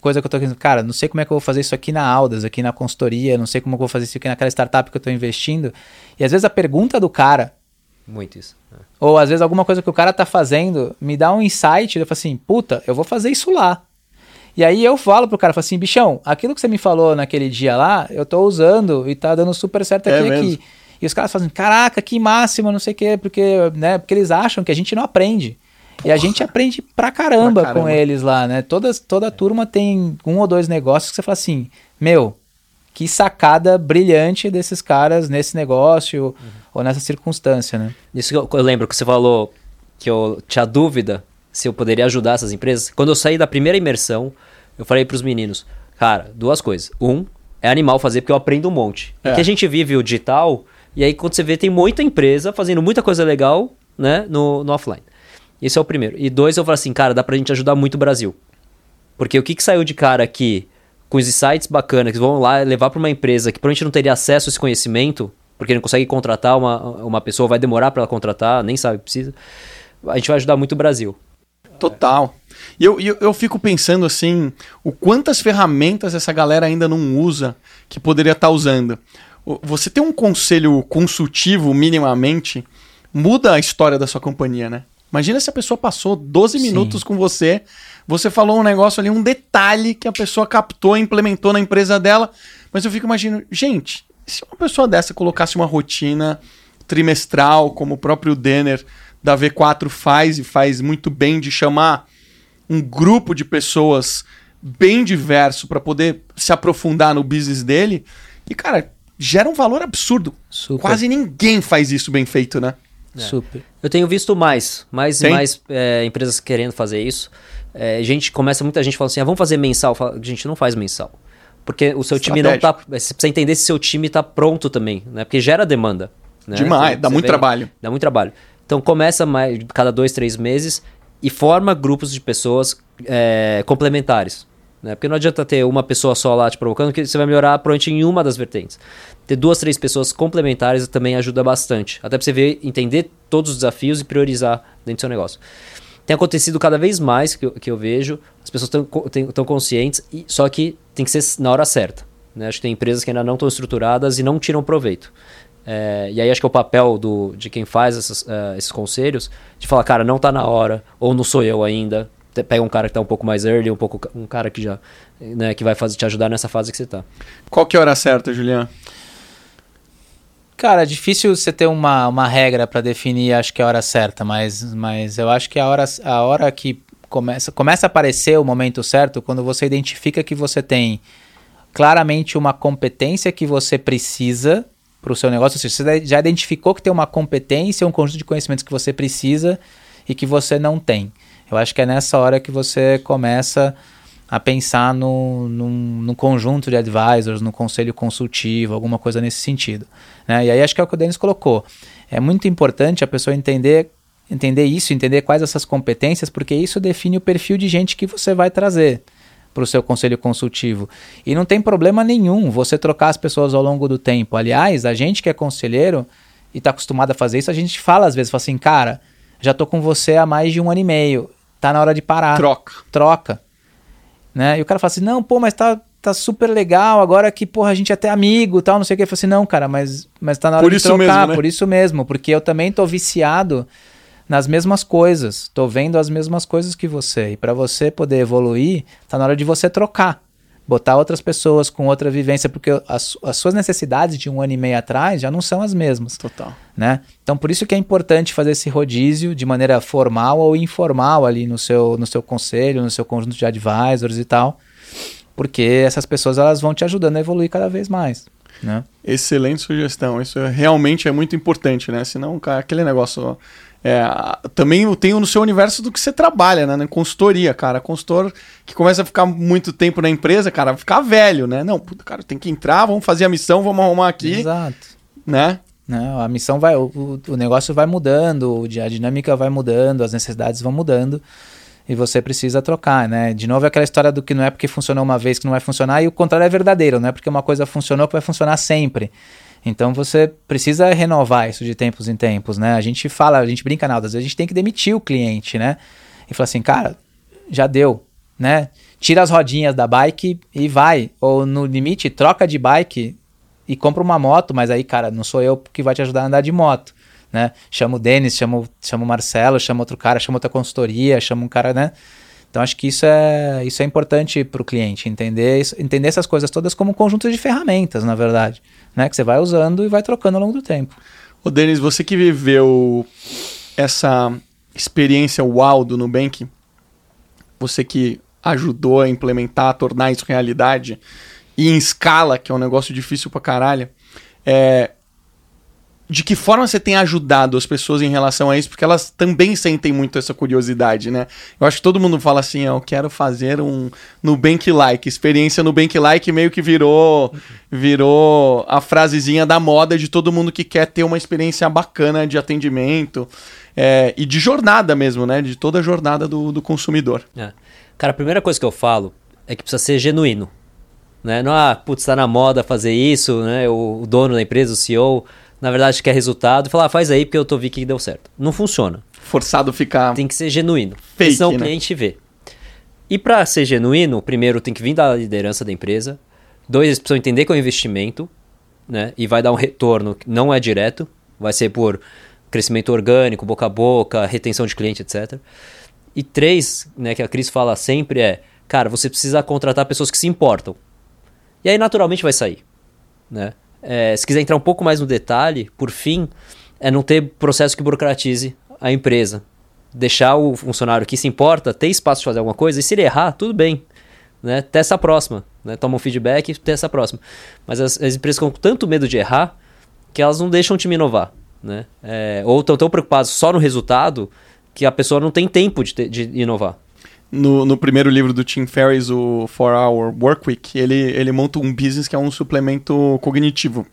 coisa que eu tô querendo, cara, não sei como é que eu vou fazer isso aqui na Aldas, aqui na consultoria, não sei como é que eu vou fazer isso aqui naquela startup que eu tô investindo. E às vezes a pergunta do cara, Muito isso. ou às vezes alguma coisa que o cara tá fazendo, me dá um insight, eu falo assim, puta, eu vou fazer isso lá. E aí eu falo pro cara, falo assim, bichão, aquilo que você me falou naquele dia lá, eu tô usando e tá dando super certo aqui. E os caras falam assim, caraca, que máximo, não sei o quê, porque eles acham que a gente não aprende. E a gente aprende pra caramba com eles lá, né? Toda a turma tem 1 ou 2 negócios que você fala assim, meu, que sacada brilhante desses caras nesse negócio ou nessa circunstância, né? Isso que eu lembro que você falou que eu tinha dúvida se eu poderia ajudar essas empresas. Quando eu saí da primeira imersão, eu falei pros meninos, cara, 2 coisas. É animal fazer porque eu aprendo um monte. Porque a gente vive o digital e aí quando você vê tem muita empresa fazendo muita coisa legal, né, no offline. Esse é o primeiro. E 2, eu falo assim, cara, dá pra gente ajudar muito o Brasil. Porque o que saiu de cara aqui com os insights bacanas que vão lá levar pra uma empresa que provavelmente não teria acesso a esse conhecimento, porque não consegue contratar uma pessoa, vai demorar pra ela contratar, nem sabe que precisa, a gente vai ajudar muito o Brasil. Total. E eu fico pensando assim, o quantas ferramentas essa galera ainda não usa que poderia estar usando. Você ter um conselho consultivo minimamente muda a história da sua companhia, né? Imagina se a pessoa passou 12 minutos com você falou um negócio ali, um detalhe que a pessoa captou e implementou na empresa dela, mas eu fico imaginando, gente, se uma pessoa dessa colocasse uma rotina trimestral, como o próprio Denner da V4 faz, e faz muito bem, de chamar um grupo de pessoas bem diverso para poder se aprofundar no business dele, e cara, gera um valor absurdo. Super. Quase ninguém faz isso bem feito, né? Super. Eu tenho visto mais empresas querendo fazer isso. Muita gente fala assim, vamos fazer mensal. Gente, não faz mensal. Porque o seu time não tá... Você precisa entender se seu time tá pronto também, né? Porque gera demanda. Né? Demais, dá muito trabalho. Dá muito trabalho. Então começa cada 2, 3 meses e forma grupos de pessoas complementares. Né? Porque não adianta ter uma pessoa só lá te provocando, que você vai melhorar provavelmente em uma das vertentes. Ter 2, 3 pessoas complementares também ajuda bastante. Até para você entender todos os desafios e priorizar dentro do seu negócio. Tem acontecido cada vez mais que eu vejo, as pessoas estão conscientes, só que tem que ser na hora certa. Né? Acho que tem empresas que ainda não estão estruturadas e não tiram proveito. E aí acho que é o papel de quem faz esses conselhos, de falar, cara, não está na hora, ou não sou eu ainda. Pega um cara que está um pouco mais early, um cara que já, né, que vai te ajudar nessa fase que você está. Qual que é a hora certa, Julian? Cara, é difícil você ter uma regra para definir, acho que é a hora certa, mas eu acho que a hora que começa a aparecer o momento certo, quando você identifica que você tem claramente uma competência que você precisa para o seu negócio, ou seja, você já identificou que tem uma competência, um conjunto de conhecimentos que você precisa e que você não tem. Eu acho que é nessa hora que você começa a pensar num conjunto de advisors, no conselho consultivo, alguma coisa nesse sentido. Né? E aí acho que é o que o Denis colocou. É muito importante a pessoa entender isso, entender quais essas competências, porque isso define o perfil de gente que você vai trazer para o seu conselho consultivo. E não tem problema nenhum você trocar as pessoas ao longo do tempo. Aliás, a gente que é conselheiro e está acostumado a fazer isso, a gente fala às vezes, fala assim, cara, já estou com você há mais de 1 ano e meio, tá na hora de parar. Troca. Né? E o cara fala assim, não, pô, mas tá super legal, agora que, porra, a gente é até amigo, tal, não sei o que. Eu falo assim, não, cara, mas tá na hora de trocar, mesmo, né? Por isso mesmo, porque eu também tô viciado nas mesmas coisas, tô vendo as mesmas coisas que você, e para você poder evoluir, tá na hora de você trocar, botar outras pessoas com outra vivência, porque as suas necessidades de 1 ano e meio atrás já não são as mesmas. Total. Né? Então, por isso que é importante fazer esse rodízio de maneira formal ou informal ali no seu conselho, no seu conjunto de advisors e tal, porque essas pessoas elas vão te ajudando a evoluir cada vez mais. Né? Excelente sugestão. Isso realmente é muito importante, né? Senão, cara, aquele negócio... também tem no seu universo do que você trabalha, né? Na consultoria, cara. Consultor que começa a ficar muito tempo na empresa, cara, vai ficar velho, né? Não, puta, cara, tem que entrar, vamos fazer a missão, vamos arrumar aqui. Exato. Né? Não, a missão vai... O negócio vai mudando, a dinâmica vai mudando, as necessidades vão mudando e você precisa trocar, né? De novo, é aquela história do que não é porque funcionou uma vez que não vai funcionar, e o contrário é verdadeiro, não é porque uma coisa funcionou que vai funcionar sempre. Então você precisa renovar isso de tempos em tempos, né? A gente brinca, Naldo, às vezes a gente tem que demitir o cliente, né? E falar assim, cara, já deu, né? tira as rodinhas da bike e vai. Ou no limite, troca de bike e compra uma moto, mas aí, cara, não sou eu que vai te ajudar a andar de moto, né? Chama o Denis, chama o Marcelo, chama outro cara, chama outra consultoria, chama um cara, né? Então acho que isso é importante para o cliente, entender essas coisas todas como um conjunto de ferramentas, na verdade, né? Que você vai usando e vai trocando ao longo do tempo. Ô Denis, você que viveu essa experiência uau do Nubank, você que ajudou a implementar, a tornar isso realidade, e em escala, que é um negócio difícil pra caralho, de que forma você tem ajudado as pessoas em relação a isso? Porque elas também sentem muito essa curiosidade, né? Eu acho que todo mundo fala assim, eu quero fazer um Nubank-like. Experiência Nubank-like meio que virou a frasezinha da moda de todo mundo que quer ter uma experiência bacana de atendimento e de jornada mesmo, né? De toda a jornada do consumidor. Cara, a primeira coisa que eu falo é que precisa ser genuíno, né? Não, tá na moda fazer isso, né? O dono da empresa, o CEO... na verdade quer resultado, e falar, faz aí porque eu vi que deu certo. Não funciona. Forçado ficar... Tem que ser genuíno. Fake, senão né? O cliente vê. E para ser genuíno, primeiro tem que vir da liderança da empresa. 2, eles precisam entender que é um investimento, né? E vai dar um retorno que não é direto. Vai ser por crescimento orgânico, boca a boca, retenção de cliente, etc. E 3, né, que a Cris fala sempre cara, você precisa contratar pessoas que se importam. E aí naturalmente vai sair, né? Se quiser entrar um pouco mais no detalhe, por fim, não ter processo que burocratize a empresa. Deixar o funcionário que se importa ter espaço de fazer alguma coisa, e se ele errar, tudo bem. Né? Testa a próxima. Né? Toma um feedback e testa a próxima. Mas as empresas ficam com tanto medo de errar que elas não deixam o time inovar. Né? Ou estão tão preocupadas só no resultado que a pessoa não tem tempo de inovar. No primeiro livro do Tim Ferriss, o 4-Hour Workweek, ele monta um business que é um suplemento cognitivo.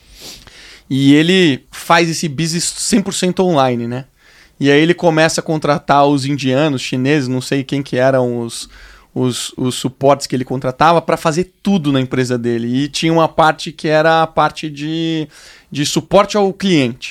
E ele faz esse business 100% online, né? E aí ele começa a contratar os indianos, chineses, não sei quem que eram os suportes que ele contratava para fazer tudo na empresa dele. E tinha uma parte que era a parte de suporte ao cliente.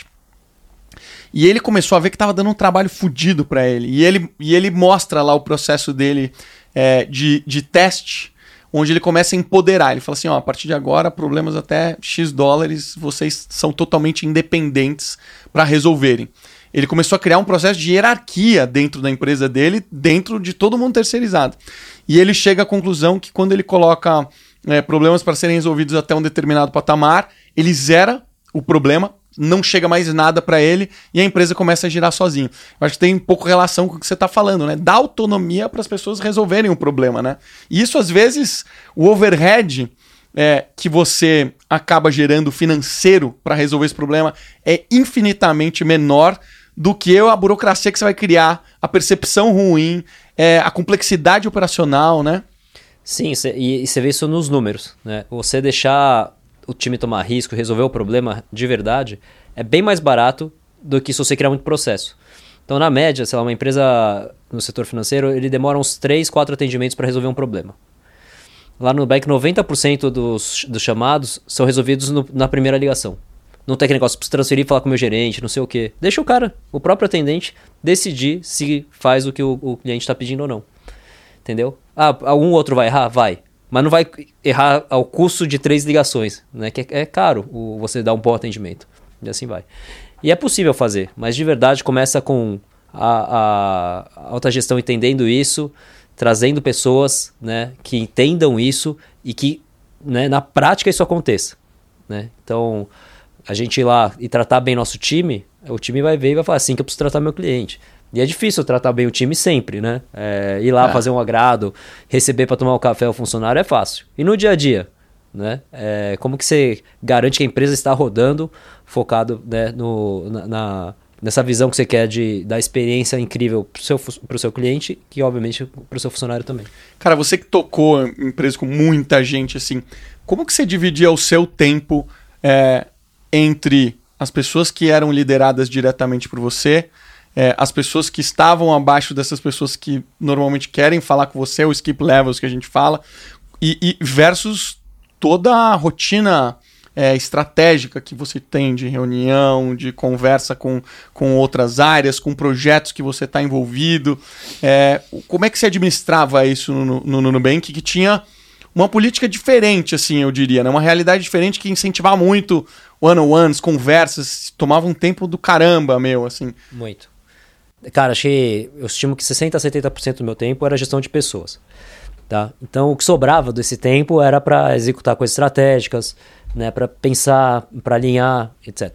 E ele começou a ver que estava dando um trabalho fodido para ele. E ele mostra lá o processo dele de teste, onde ele começa a empoderar. Ele fala assim, a partir de agora, problemas até X dólares, vocês são totalmente independentes para resolverem. Ele começou a criar um processo de hierarquia dentro da empresa dele, dentro de todo mundo terceirizado. E ele chega à conclusão que quando ele coloca problemas para serem resolvidos até um determinado patamar, ele zera o problema, não chega mais nada para ele e a empresa começa a girar sozinho. Eu acho que tem um pouco relação com o que você está falando, né? Dá autonomia para as pessoas resolverem o problema, né? E isso, às vezes, o overhead que você acaba gerando financeiro para resolver esse problema é infinitamente menor do que a burocracia que você vai criar, a percepção ruim, a complexidade operacional, né? Sim, e você vê isso nos números, né? Você deixar o time tomar risco, resolver o problema de verdade, é bem mais barato do que se você criar muito processo. Então, na média, sei lá, uma empresa no setor financeiro, ele demora uns 3, 4 atendimentos para resolver um problema. Lá no Nubank, 90% dos chamados são resolvidos na primeira ligação. Não tem aquele negócio, preciso transferir e falar com o meu gerente, não sei o quê. Deixa o próprio atendente, decidir se faz o que o cliente está pedindo ou não. Entendeu? Algum outro vai errar? Vai. Mas não vai errar ao custo de 3 ligações, né? Que é caro você dar um bom atendimento. E assim vai. E é possível fazer, mas de verdade começa com a alta gestão entendendo isso, trazendo pessoas, né, que entendam isso e que, né, na prática isso aconteça. Né? Então, a gente ir lá e tratar bem nosso time, o time vai ver e vai falar assim que eu preciso tratar meu cliente. E é difícil tratar bem o time sempre, né? Ir lá fazer um agrado, receber para tomar um café ao funcionário é fácil. E no dia a dia, né? Como que você garante que a empresa está rodando focado, né, nessa visão que você quer da experiência incrível para o seu cliente e, obviamente, para o seu funcionário também. Cara, você que tocou em empresa com muita gente, assim, como que você dividia o seu tempo entre as pessoas que eram lideradas diretamente por você, as pessoas que estavam abaixo dessas pessoas que normalmente querem falar com você, o skip levels que a gente fala, e versus toda a rotina estratégica que você tem de reunião, de conversa com outras áreas, com projetos que você está envolvido. Como é que você administrava isso no Nubank, que tinha uma política diferente, assim, eu diria, né? Uma realidade diferente que incentivava muito one-on-ones, conversas, tomava um tempo do caramba, assim. Muito. Cara, eu estimo que 60% a 70% do meu tempo era gestão de pessoas. Tá? Então, o que sobrava desse tempo era para executar coisas estratégicas, né? Para pensar, para alinhar, etc.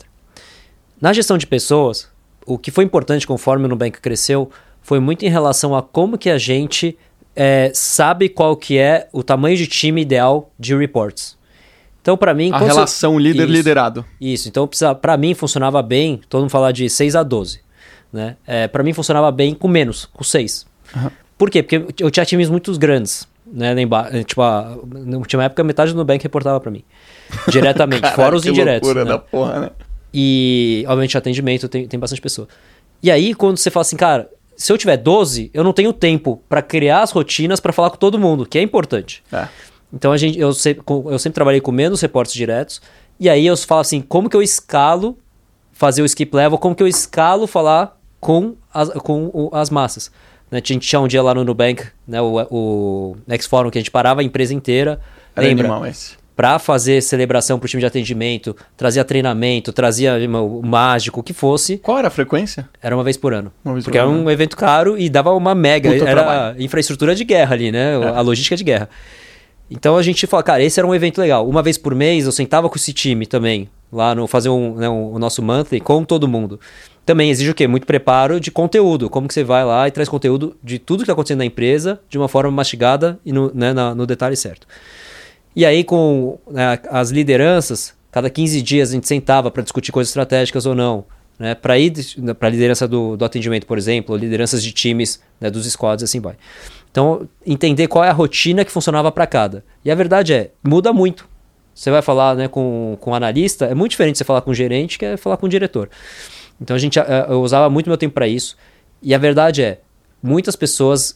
Na gestão de pessoas, o que foi importante conforme o Nubank cresceu foi muito em relação a como que a gente sabe qual que é o tamanho de time ideal de reports. Então, para mim... A relação líder-liderado. Isso. Então, para mim, funcionava bem, todo mundo fala de 6 a 12. Né? Para mim, funcionava bem com menos, com 6. Uhum. Por quê? Porque eu tinha times muito grandes. Né? Tipo, na última época, metade do Nubank reportava para mim. Diretamente, fora os indiretos. Né? Da porra, né? E, obviamente, atendimento tem bastante pessoa. E aí, quando você fala assim, cara, se eu tiver 12, eu não tenho tempo para criar as rotinas para falar com todo mundo, que é importante. Então, eu sempre trabalhei com menos reportes diretos. E aí, eu falo assim, como que eu escalo fazer o skip level, como que eu escalo falar com as massas. Né? A gente tinha um dia lá no Nubank, né, o X-Forum, que a gente parava a empresa inteira. Lembra? Para fazer celebração para o time de atendimento, trazia treinamento, trazia o mágico, o que fosse. Qual era a frequência? Era uma vez por ano. Porque era um evento caro e dava uma mega. Era infraestrutura de guerra ali, né? A logística de guerra. Então a gente falou, cara, esse era um evento legal. Uma vez por mês eu sentava com esse time também, lá fazer o nosso monthly com todo mundo. Também exige o quê? Muito preparo de conteúdo. Como que você vai lá e traz conteúdo de tudo que está acontecendo na empresa de uma forma mastigada e no detalhe certo. E aí, com as lideranças, cada 15 dias a gente sentava para discutir coisas estratégicas ou não. Né? Para ir para a liderança do atendimento, por exemplo, lideranças de times, né, dos squads, assim vai. Então, entender qual é a rotina que funcionava para cada. E a verdade muda muito. Você vai falar, né, com um analista, é muito diferente você falar com um gerente que falar com um diretor. Então, eu usava muito meu tempo para isso. E a verdade muitas pessoas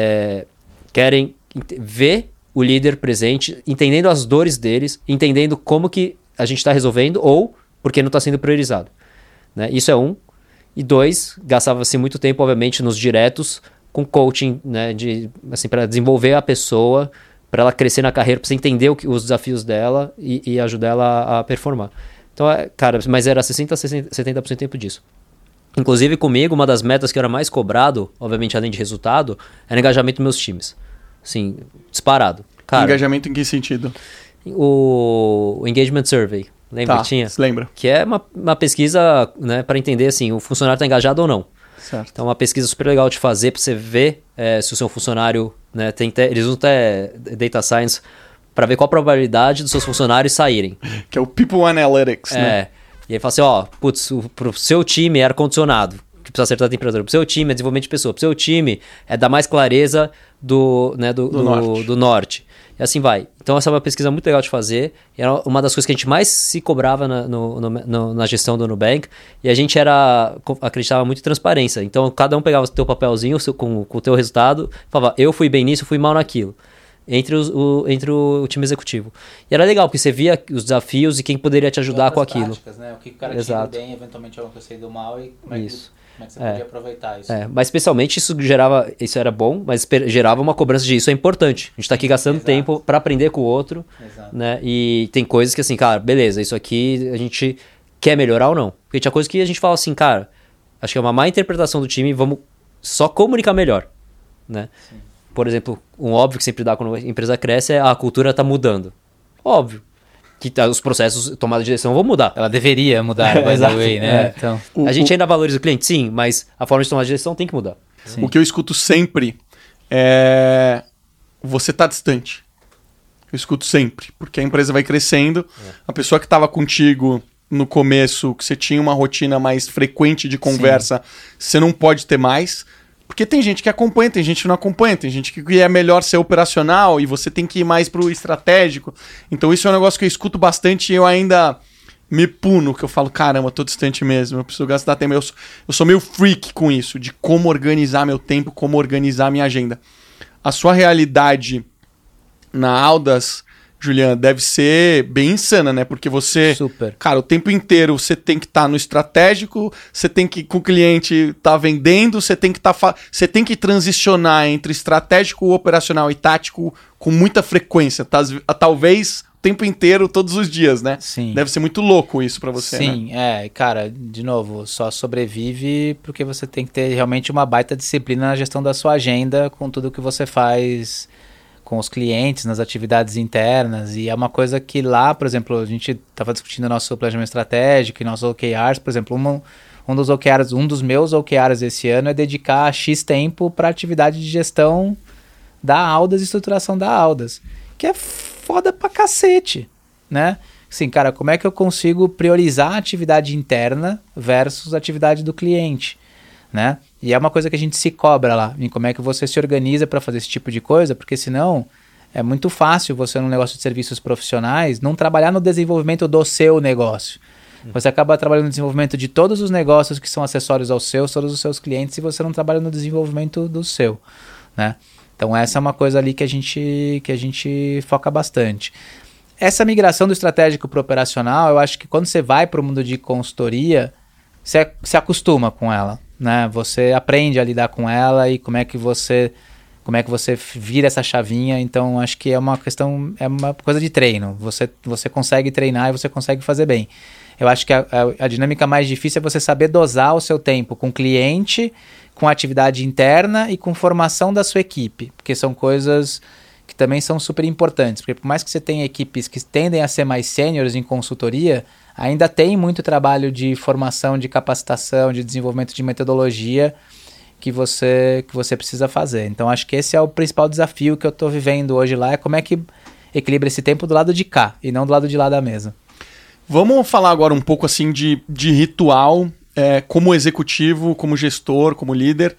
querem ver o líder presente, entendendo as dores deles, entendendo como que a gente está resolvendo ou porque não está sendo priorizado. Né? Isso é 1. E 2, gastava-se muito tempo, obviamente, nos diretos com coaching, né, assim, para desenvolver a pessoa, para ela crescer na carreira, para você entender os desafios dela e ajudar ela a performar. Então, cara, mas era 60% a 70% do tempo disso. Inclusive, comigo, uma das metas que eu era mais cobrado, obviamente, além de resultado, era engajamento dos meus times. Assim, disparado. Cara, engajamento em que sentido? O Engagement Survey. Lembra que tinha? Lembra. Que é uma pesquisa, né, para entender assim, o funcionário está engajado ou não. Certo. Então, é uma pesquisa super legal de fazer para você ver se o seu funcionário... Né, eles usam até Data Science para ver qual a probabilidade dos seus funcionários saírem. Que é o People Analytics, né? E aí fala assim, pro seu time é ar-condicionado, que precisa acertar a temperatura. Pro seu time é desenvolvimento de pessoa. Pro seu time é dar mais clareza do norte. E assim vai. Então essa é uma pesquisa muito legal de fazer. E era uma das coisas que a gente mais se cobrava na gestão do Nubank. E a gente acreditava muito em transparência. Então cada um pegava o teu papelzinho com o teu resultado e falava, eu fui bem nisso, fui mal naquilo. Entre o time executivo. E era legal, porque você via os desafios e quem poderia te ajudar com aquilo. Práticas, né? O que o cara tinha bem, eventualmente alguma coisa do mal e como é que você podia aproveitar isso. Mas especialmente isso era bom, mas gerava uma cobrança de isso é importante. A gente tá aqui gastando tempo para aprender com o outro. Né? E tem coisas que assim, cara, beleza, isso aqui a gente quer melhorar ou não. Porque tinha coisas que a gente fala assim, cara, acho que é uma má interpretação do time, vamos só comunicar melhor. Né? Sim. Por exemplo, um óbvio que sempre dá quando a empresa cresce é a cultura está mudando. Óbvio. Que os processos de tomada de decisão vão mudar. Ela deveria mudar, by the way, né? Então, a gente ainda valoriza o cliente, sim, mas a forma de tomada de decisão tem que mudar. Sim. O que eu escuto sempre é... Você está distante. Eu escuto sempre. Porque a empresa vai crescendo. A pessoa que estava contigo no começo, que você tinha uma rotina mais frequente de conversa, você não pode ter mais... Porque tem gente que acompanha, tem gente que não acompanha, tem gente que é melhor ser operacional e você tem que ir mais pro estratégico. Então isso é um negócio que eu escuto bastante e eu ainda me puno, que eu falo, caramba, tô distante mesmo, eu preciso gastar tempo. Eu sou meio freak com isso, de como organizar meu tempo, como organizar minha agenda. A sua realidade na Audas Julian, deve ser bem insana, né? Porque você, Super. cara, o tempo inteiro você tem que estar no estratégico, você tem que, com o cliente, tá vendendo, você tem que você tem que transicionar entre estratégico, operacional e tático com muita frequência, talvez o tempo inteiro, todos os dias, né? Sim. Deve ser muito louco isso pra você, né? Sim, cara, de novo, só sobrevive porque você tem que ter realmente uma baita disciplina na gestão da sua agenda com tudo que você faz com os clientes, nas atividades internas, e é uma coisa que lá, por exemplo, a gente estava discutindo nosso planejamento estratégico e nossos OKRs, por exemplo, um dos meus OKRs esse ano é dedicar X tempo para atividade de gestão da Aldas e estruturação da Aldas, que é foda pra cacete, né? Assim, cara, como é que eu consigo priorizar a atividade interna versus a atividade do cliente, né? E é uma coisa que a gente se cobra lá, em como é que você se organiza para fazer esse tipo de coisa, porque senão é muito fácil você, num negócio de serviços profissionais, não trabalhar no desenvolvimento do seu negócio. Você acaba trabalhando no desenvolvimento de todos os negócios que são acessórios aos seus, todos os seus clientes, e você não trabalha no desenvolvimento do seu, né? Então essa é uma coisa ali que a gente foca bastante. Essa migração do estratégico para o operacional, eu acho que quando você vai para o mundo de consultoria, você se acostuma com ela, né? Você aprende a lidar com ela e como é que você vira essa chavinha. Então acho que é uma coisa de treino. Você consegue treinar e você consegue fazer bem. Eu acho que a dinâmica mais difícil é você saber dosar o seu tempo com cliente, com atividade interna e com formação da sua equipe, porque são coisas que também são super importantes, porque por mais que você tenha equipes que tendem a ser mais sêniores em consultoria, ainda tem muito trabalho de formação, de capacitação, de desenvolvimento de metodologia que você precisa fazer. Então acho que esse é o principal desafio que eu estou vivendo hoje lá, é como é que equilibra esse tempo do lado de cá e não do lado de lá da mesa. Vamos falar agora um pouco assim de ritual, como executivo, como gestor, como líder,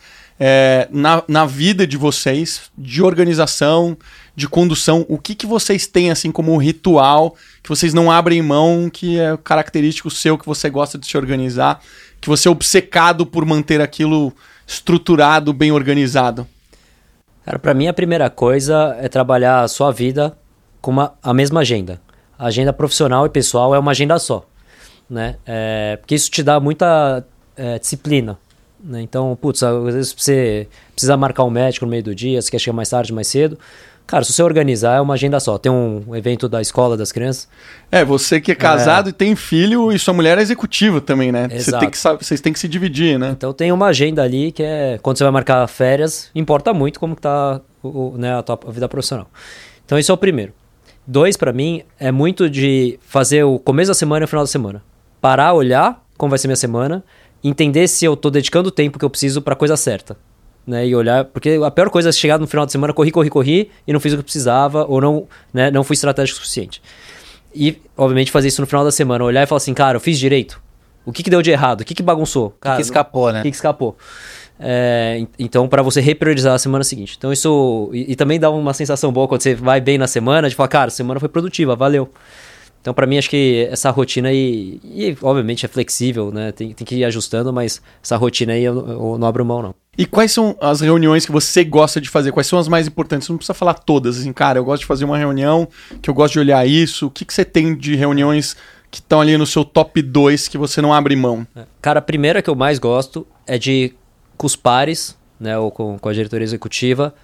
na vida de vocês, de organização, de condução. O que vocês têm assim como ritual, que vocês não abrem mão, que é característico seu, que você gosta de se organizar, que você é obcecado por manter aquilo estruturado, bem organizado? Cara, pra mim a primeira coisa é trabalhar a sua vida com a mesma agenda. A agenda profissional e pessoal é uma agenda só, né? Porque isso te dá muita disciplina, né? Então, putz, às vezes você precisa marcar um médico no meio do dia, você quer chegar mais tarde, mais cedo. Cara, se você organizar, é uma agenda só. Tem um evento da escola das crianças. Você que é casado e tem filho e sua mulher é executiva também, né? Exato. Vocês têm que se dividir, né? Então tem uma agenda ali que quando você vai marcar férias, importa muito como que tá a tua vida profissional. Então esse é o primeiro. 2, para mim, é muito de fazer o começo da semana e o final da semana. Parar, olhar como vai ser minha semana, entender se eu tô dedicando o tempo que eu preciso pra coisa certa, né? E olhar, porque a pior coisa é chegar no final de semana, corri e não fiz o que precisava, ou não fui estratégico o suficiente. E, obviamente, fazer isso no final da semana, olhar e falar assim, cara, eu fiz direito? O que deu de errado? O que bagunçou? Cara, O que escapou, né? O que escapou? Então, para você repriorizar a semana seguinte. Então, isso... E também dá uma sensação boa quando você vai bem na semana, de falar, cara, a semana foi produtiva, valeu. Então, para mim, acho que essa rotina aí... E, obviamente, é flexível, né? Tem que ir ajustando, mas essa rotina aí eu não abro mão, não. E quais são as reuniões que você gosta de fazer? Quais são as mais importantes? Você não precisa falar todas, assim, cara, eu gosto de fazer uma reunião, que eu gosto de olhar isso. O que você tem de reuniões que estão ali no seu top 2 que você não abre mão? Cara, a primeira que eu mais gosto é com os pares, né, ou com a diretoria executiva,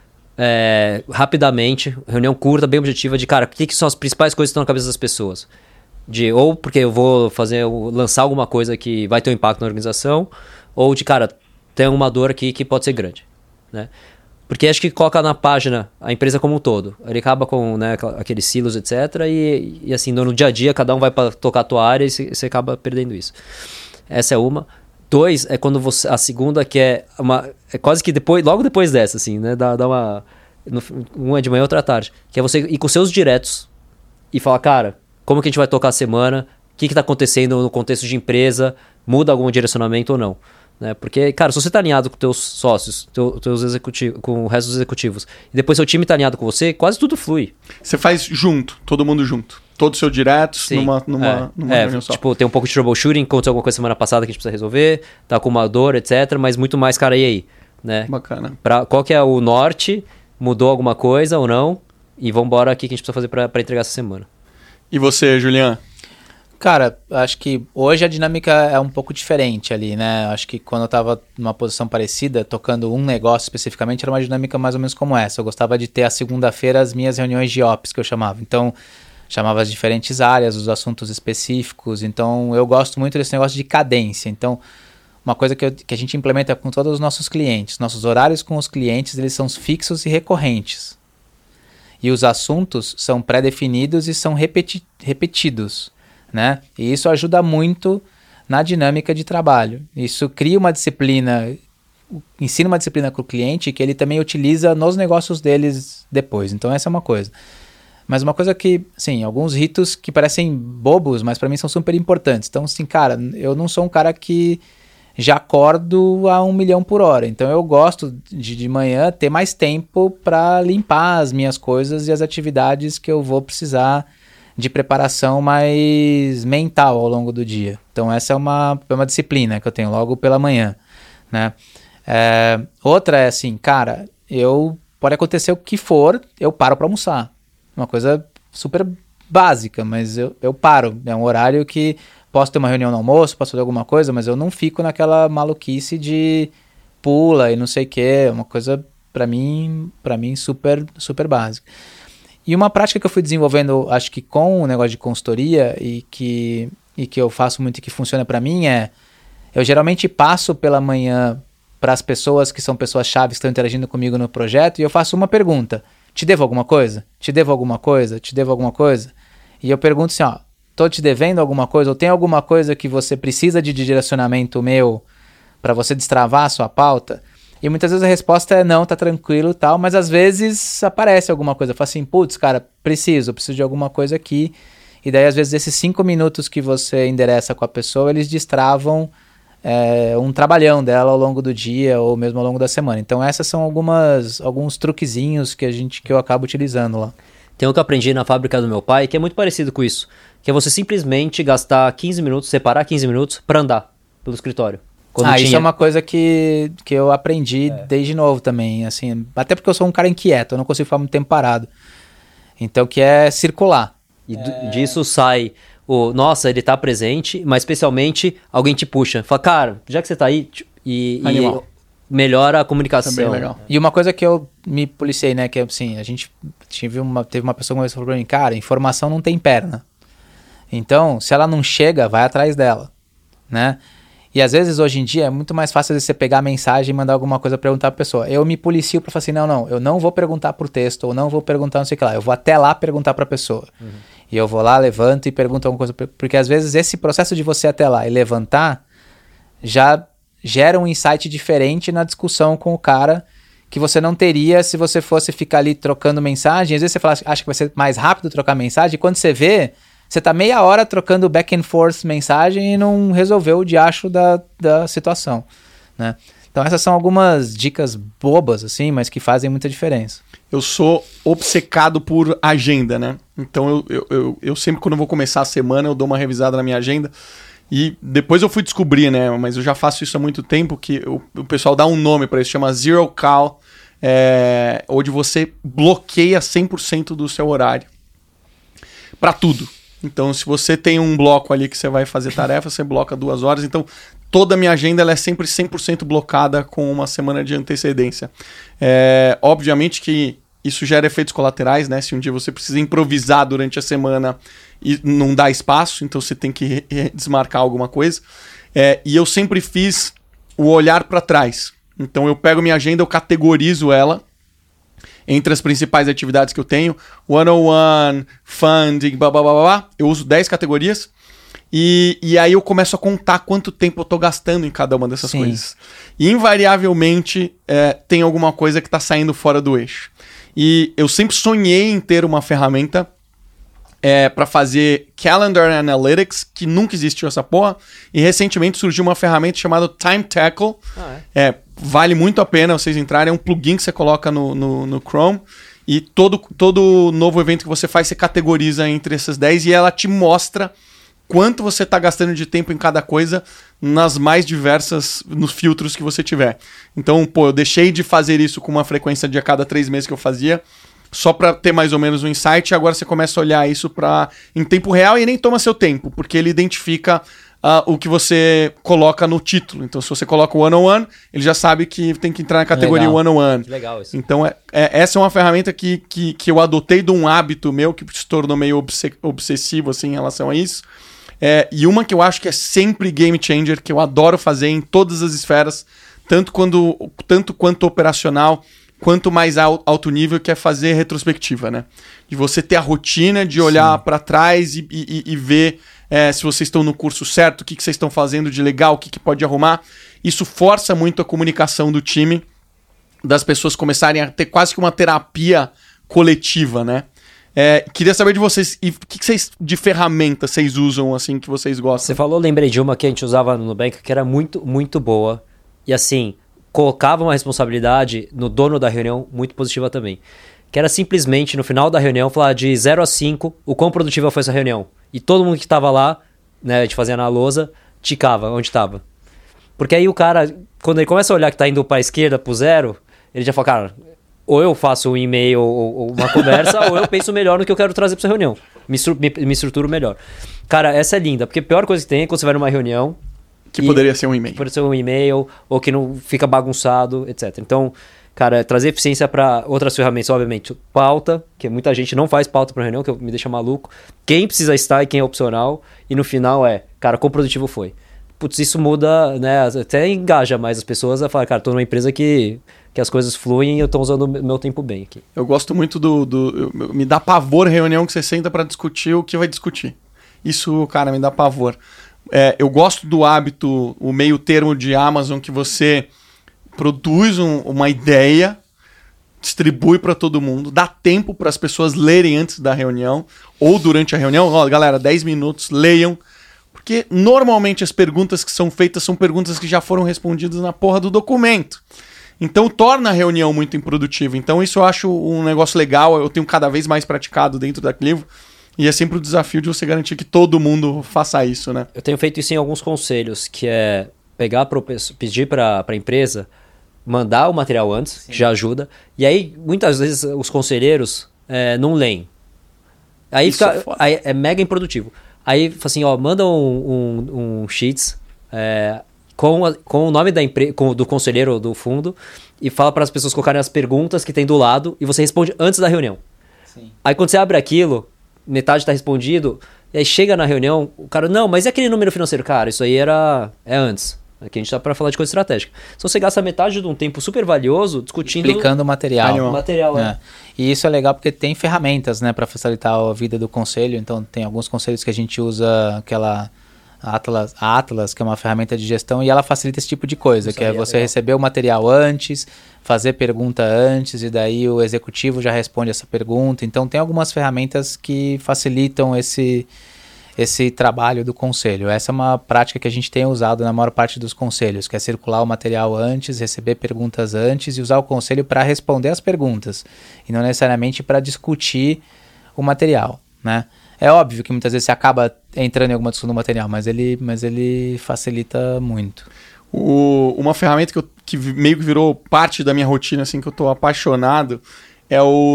rapidamente, reunião curta, bem objetiva, de, cara, o que são as principais coisas que estão na cabeça das pessoas? Ou porque eu vou lançar alguma coisa que vai ter um impacto na organização, ou de, cara, tem uma dor aqui que pode ser grande, né? Porque acho que coloca na página a empresa como um todo. Ele acaba com, né, aqueles silos, etc. E assim, no dia a dia, cada um vai para tocar a tua área e você acaba perdendo isso. Essa é uma. 2 é quando a segunda, que é quase que logo depois dessa, assim, né? Dá uma... Uma é de manhã, outra à tarde. Que é você ir com seus diretos e falar, cara, como que a gente vai tocar a semana? O que tá acontecendo no contexto de empresa? Muda algum direcionamento ou não? Né? Porque, cara, se você tá alinhado com teus sócios, teus executivos, com o resto dos executivos, e depois seu time tá alinhado com você, quase tudo flui. Você faz junto, todo mundo junto. Todos os seus diretos numa reunião só. Tipo, tem um pouco de troubleshooting, aconteceu alguma coisa semana passada que a gente precisa resolver, tá com uma dor, etc. Mas muito mais, cara, e aí? Né? Bacana. Qual que é o norte? Mudou alguma coisa ou não? e vambora aqui que a gente precisa fazer para entregar essa semana. E você, Julian? Cara, acho que hoje a dinâmica é um pouco diferente ali, né? Acho que quando eu tava numa posição parecida, tocando um negócio especificamente, era uma dinâmica mais ou menos como essa. Eu gostava de ter a segunda-feira as minhas reuniões de Ops, que eu chamava. Então, chamava as diferentes áreas, os assuntos específicos. Então, eu gosto muito desse negócio de cadência. Então, uma coisa que a gente implementa com todos os nossos clientes. Nossos horários com os clientes, eles são fixos e recorrentes. E os assuntos são pré-definidos e são repetidos. Né? E isso ajuda muito na dinâmica de trabalho. Isso cria uma disciplina, ensina uma disciplina para o cliente que ele também utiliza nos negócios deles depois. Então essa é uma coisa. Mas uma coisa que, sim, alguns ritos que parecem bobos, mas para mim são super importantes. Então, assim, cara, eu não sou um cara que já acordo a 1 milhão por hora. Então eu gosto de manhã ter mais tempo para limpar as minhas coisas e as atividades que eu vou precisar de preparação mais mental ao longo do dia. Então essa é uma disciplina que eu tenho logo pela manhã, né? Outra é assim, cara, pode acontecer o que for, eu paro para almoçar. Uma coisa super básica, mas eu paro. É um horário que posso ter uma reunião no almoço, posso fazer alguma coisa, mas eu não fico naquela maluquice de pula e não sei o que. É uma coisa, para mim super, super básica. E uma prática que eu fui desenvolvendo, acho que com o negócio de consultoria e que eu faço muito e que funciona para mim eu geralmente passo pela manhã para as pessoas que são pessoas-chave que estão interagindo comigo no projeto e eu faço uma pergunta. Te devo alguma coisa? Te devo alguma coisa? Te devo alguma coisa? E eu pergunto assim, tô te devendo alguma coisa? Ou tem alguma coisa que você precisa de direcionamento meu para você destravar a sua pauta? E muitas vezes a resposta é não, tá tranquilo e tal, mas às vezes aparece alguma coisa. Eu falo assim, putz, cara, preciso de alguma coisa aqui. E daí às vezes esses 5 minutos que você endereça com a pessoa, eles destravam um trabalhão dela ao longo do dia ou mesmo ao longo da semana. Então essas são alguns truquezinhos que eu acabo utilizando lá. Tem um que eu aprendi na fábrica do meu pai, que é muito parecido com isso, que é você simplesmente gastar 15 minutos, separar 15 minutos para andar pelo escritório. Isso é uma coisa que eu aprendi desde novo também, assim, até porque eu sou um cara inquieto, eu não consigo ficar muito tempo parado. Então, que é circular. E disso sai nossa, ele tá presente, mas especialmente alguém te puxa. Fala, cara, já que você tá aí, e melhora a comunicação. Também legal. E uma coisa que eu me policiei, né, que assim, a gente teve uma pessoa que falou pra mim, cara, informação não tem perna. Então, se ela não chega, vai atrás dela, né? E às vezes, hoje em dia, é muito mais fácil você pegar a mensagem e mandar alguma coisa perguntar pra pessoa. Eu me policio pra falar assim, não, eu não vou perguntar por texto, ou não vou perguntar não sei o que lá. Eu vou até lá perguntar pra pessoa. Uhum. E eu vou lá, levanto e pergunto alguma coisa. Porque às vezes esse processo de você ir até lá e levantar já gera um insight diferente na discussão com o cara que você não teria se você fosse ficar ali trocando mensagem. Às vezes você acha que vai ser mais rápido trocar mensagem, e quando você vê, você tá meia hora trocando back and forth mensagem e não resolveu o diacho da situação, né? Então essas são algumas dicas bobas, assim, mas que fazem muita diferença. Eu sou obcecado por agenda, né? Então eu sempre, quando eu vou começar a semana, eu dou uma revisada na minha agenda. E depois eu fui descobrir, né? Mas eu já faço isso há muito tempo, que o pessoal dá um nome para isso, chama Zero Call, onde você bloqueia 100% do seu horário para tudo. Então, se você tem um bloco ali que você vai fazer tarefa, você bloca 2 horas. Então, toda a minha agenda ela é sempre 100% blocada com uma semana de antecedência. Obviamente que isso gera efeitos colaterais, né? Se um dia você precisa improvisar durante a semana e não dá espaço, então você tem que desmarcar alguma coisa. E eu sempre fiz o olhar para trás. Então, eu pego minha agenda, eu categorizo ela entre as principais atividades que eu tenho, 101, funding, blá, blá, blá, blá. Eu uso 10 categorias e aí eu começo a contar quanto tempo eu tô gastando em cada uma dessas coisas. E invariavelmente tem alguma coisa que tá saindo fora do eixo. E eu sempre sonhei em ter uma ferramenta para fazer Calendar Analytics, que nunca existiu essa porra, e recentemente surgiu uma ferramenta chamada Time Tackle. Vale muito a pena vocês entrarem, é um plugin que você coloca no Chrome, e todo novo evento que você faz, você categoriza entre essas 10, e ela te mostra quanto você está gastando de tempo em cada coisa nas mais diversas, nos filtros que você tiver. Então, eu deixei de fazer isso com uma frequência de a cada 3 meses que eu fazia, só para ter mais ou menos um insight, e agora você começa a olhar isso em tempo real e nem toma seu tempo, porque ele identifica o que você coloca no título. Então, se você coloca o one-on-one, ele já sabe que tem que entrar na categoria one-on-one. Legal isso. Então, essa é uma ferramenta que eu adotei de um hábito meu, que se tornou meio obsessivo assim, em relação a isso. E uma que eu acho que é sempre game changer, que eu adoro fazer em todas as esferas, tanto quanto operacional, quanto mais alto nível, que é fazer retrospectiva, né? De você ter a rotina de olhar para trás e ver se vocês estão no curso certo, o que vocês estão fazendo de legal, o que pode arrumar. Isso força muito a comunicação do time, das pessoas começarem a ter quase que uma terapia coletiva, né? Queria saber de vocês, e o que vocês de ferramenta vocês usam, assim, que vocês gostam? Você falou, lembrei de uma que a gente usava no Nubank, que era muito, muito boa. E assim, colocava uma responsabilidade no dono da reunião muito positiva também. Que era simplesmente, no final da reunião, falar de 0 a 5, o quão produtiva foi essa reunião. E todo mundo que estava lá, né, a gente fazia na lousa, ticava onde estava. Porque aí o cara, quando ele começa a olhar que está indo para a esquerda, para o 0, ele já fala, cara, ou eu faço um e-mail ou uma conversa, ou eu penso melhor no que eu quero trazer para essa reunião. Me estruturo melhor. Cara, essa é linda, porque a pior coisa que tem é quando você vai numa reunião... Que poderia ser um e-mail. Poderia ser um e-mail, ou que não fica bagunçado, etc. Então, cara, trazer eficiência para outras ferramentas, obviamente. Pauta, que muita gente não faz pauta para reunião, que me deixa maluco. Quem precisa estar e quem é opcional. E no final cara, quão produtivo foi. Putz, isso muda, né? Até engaja mais as pessoas a falar, cara, tô numa empresa que as coisas fluem e eu tô usando o meu tempo bem aqui. Eu gosto muito me dá pavor reunião que você senta para discutir o que vai discutir. Isso, cara, me dá pavor. Eu gosto do hábito, o meio termo de Amazon, que você produz uma ideia, distribui para todo mundo, dá tempo para as pessoas lerem antes da reunião ou durante a reunião. Ó, galera, 10 minutos, leiam. Porque normalmente as perguntas que são feitas são perguntas que já foram respondidas na porra do documento. Então torna a reunião muito improdutiva. Então isso eu acho um negócio legal, eu tenho cada vez mais praticado dentro da Clivo. E é sempre o desafio de você garantir que todo mundo faça isso, né? Eu tenho feito isso em alguns conselhos, que é pedir para a empresa mandar o material antes, Sim. que já ajuda. E aí, muitas vezes, os conselheiros não leem. Aí isso é mega improdutivo. Aí, assim, manda um sheets com o nome da empresa, do conselheiro do fundo, e fala para as pessoas colocarem as perguntas que tem do lado, e você responde antes da reunião. Sim. Aí, quando você abre aquilo, metade está respondido, e aí chega na reunião, o cara, não, mas e aquele número financeiro? Cara, isso aí é antes. Aqui a gente tá para falar de coisa estratégica. Então você gasta metade de um tempo super valioso discutindo... Explicando o material. O material, E isso é legal porque tem ferramentas, né, para facilitar a vida do conselho. Então tem alguns conselhos que a gente usa aquela Atlas, que é uma ferramenta de gestão, e ela facilita esse tipo de coisa, isso que é você receber o material antes, fazer pergunta antes, e daí o executivo já responde essa pergunta. Então tem algumas ferramentas que facilitam esse trabalho do conselho. Essa é uma prática que a gente tem usado na maior parte dos conselhos, que é circular o material antes, receber perguntas antes e usar o conselho para responder as perguntas, e não necessariamente para discutir o material, né? É óbvio que muitas vezes você acaba entrando em alguma discussão do material, mas ele facilita muito. Uma ferramenta que meio que virou parte da minha rotina, assim, que eu tô apaixonado, é o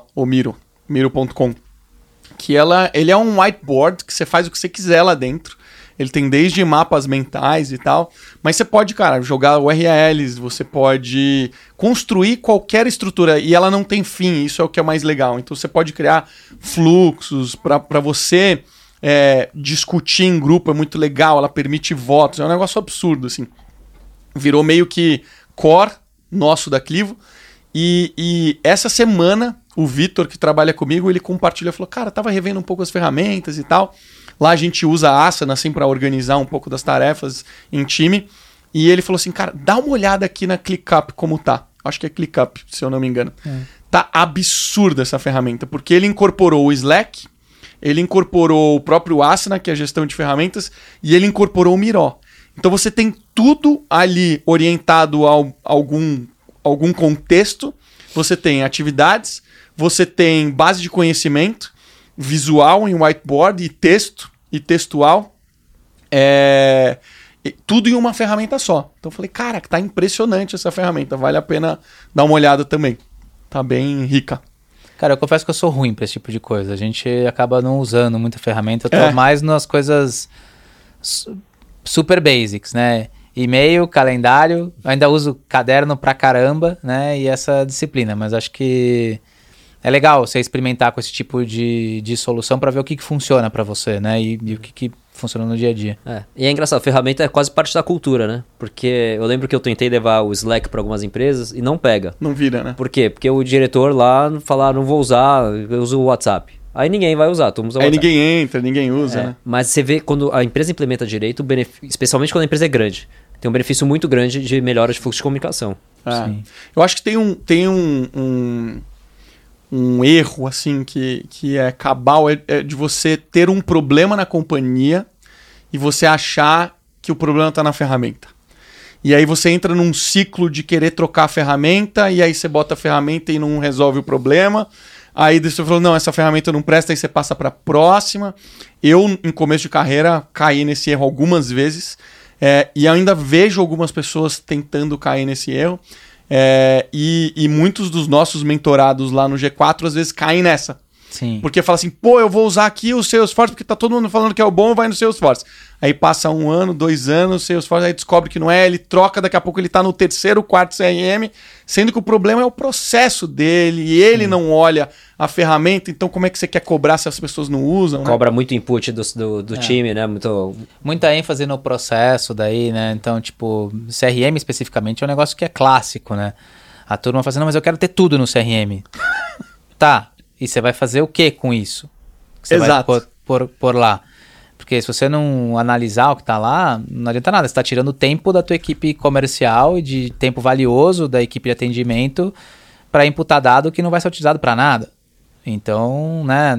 Miro.com. Que ele é um whiteboard que você faz o que você quiser lá dentro. Ele tem desde mapas mentais e tal. Mas você pode, cara, jogar URLs, você pode construir qualquer estrutura. E ela não tem fim, isso é o que é mais legal. Então você pode criar fluxos para você discutir em grupo, é muito legal. Ela permite votos, é um negócio absurdo, assim. Virou meio que core nosso da Clivo. E essa semana, o Vitor, que trabalha comigo, ele compartilhou, falou, cara, tava revendo um pouco as ferramentas e tal. Lá a gente usa a Asana, assim, para organizar um pouco das tarefas em time. E ele falou assim, cara, dá uma olhada aqui na ClickUp como tá. Acho que é ClickUp, se eu não me engano. Tá absurda essa ferramenta, porque ele incorporou o Slack, ele incorporou o próprio Asana, que é a gestão de ferramentas, e ele incorporou o Miro. Então você tem tudo ali orientado a algum contexto. Você tem atividades, você tem base de conhecimento, visual em whiteboard e texto e textual, tudo em uma ferramenta só. Então eu falei, cara, tá impressionante essa ferramenta, vale a pena dar uma olhada também. Tá bem rica. Cara, eu confesso que eu sou ruim pra esse tipo de coisa. A gente acaba não usando muita ferramenta. Eu tô mais nas coisas super basics, né? E-mail, calendário. Eu ainda uso caderno pra caramba, né? E essa disciplina. Mas acho que é legal você experimentar com esse tipo de solução pra ver o que funciona pra você, né? E o que funciona no dia a dia. E é engraçado, a ferramenta é quase parte da cultura, né? Porque eu lembro que eu tentei levar o Slack para algumas empresas e não pega. Não vira, né? Por quê? Porque o diretor lá fala, não vou usar, eu uso o WhatsApp. Aí ninguém vai usar, todo mundo usa o Aí WhatsApp. ninguém entra, ninguém usa, né? Mas você vê quando a empresa implementa direito, especialmente quando a empresa é grande, tem um benefício muito grande de melhora de fluxo de comunicação. Sim. Eu acho que tem um erro, assim, que é cabal, é de você ter um problema na companhia e você achar que o problema está na ferramenta. E aí você entra num ciclo de querer trocar a ferramenta, e aí você bota a ferramenta e não resolve o problema. Aí você falou, não, essa ferramenta não presta, aí você passa para a próxima. Eu, em começo de carreira, caí nesse erro algumas vezes, e ainda vejo algumas pessoas tentando cair nesse erro. E muitos dos nossos mentorados lá no G4 às vezes caem nessa. Sim. Porque fala assim, pô, eu vou usar aqui o Salesforce porque tá todo mundo falando que é o bom, vai no Salesforce. Aí passa 1 ano, 2 anos, o Salesforce aí descobre que não é, ele troca, daqui a pouco ele tá no 3º, 4º CRM, sendo que o problema é o processo dele e ele não olha a ferramenta, então como é que você quer cobrar se as pessoas não usam, né? Cobra muito input do time, né? Muita ênfase no processo daí, né? Então, tipo, CRM especificamente é um negócio que é clássico, né? A turma fala assim, não, mas eu quero ter tudo no CRM. Tá, e você vai fazer o que com isso? Que você Exato. vai pôr lá. Porque se você não analisar o que tá lá, não adianta nada. Você tá tirando tempo da tua equipe comercial e de tempo valioso da equipe de atendimento para imputar dado que não vai ser utilizado para nada. Então, né?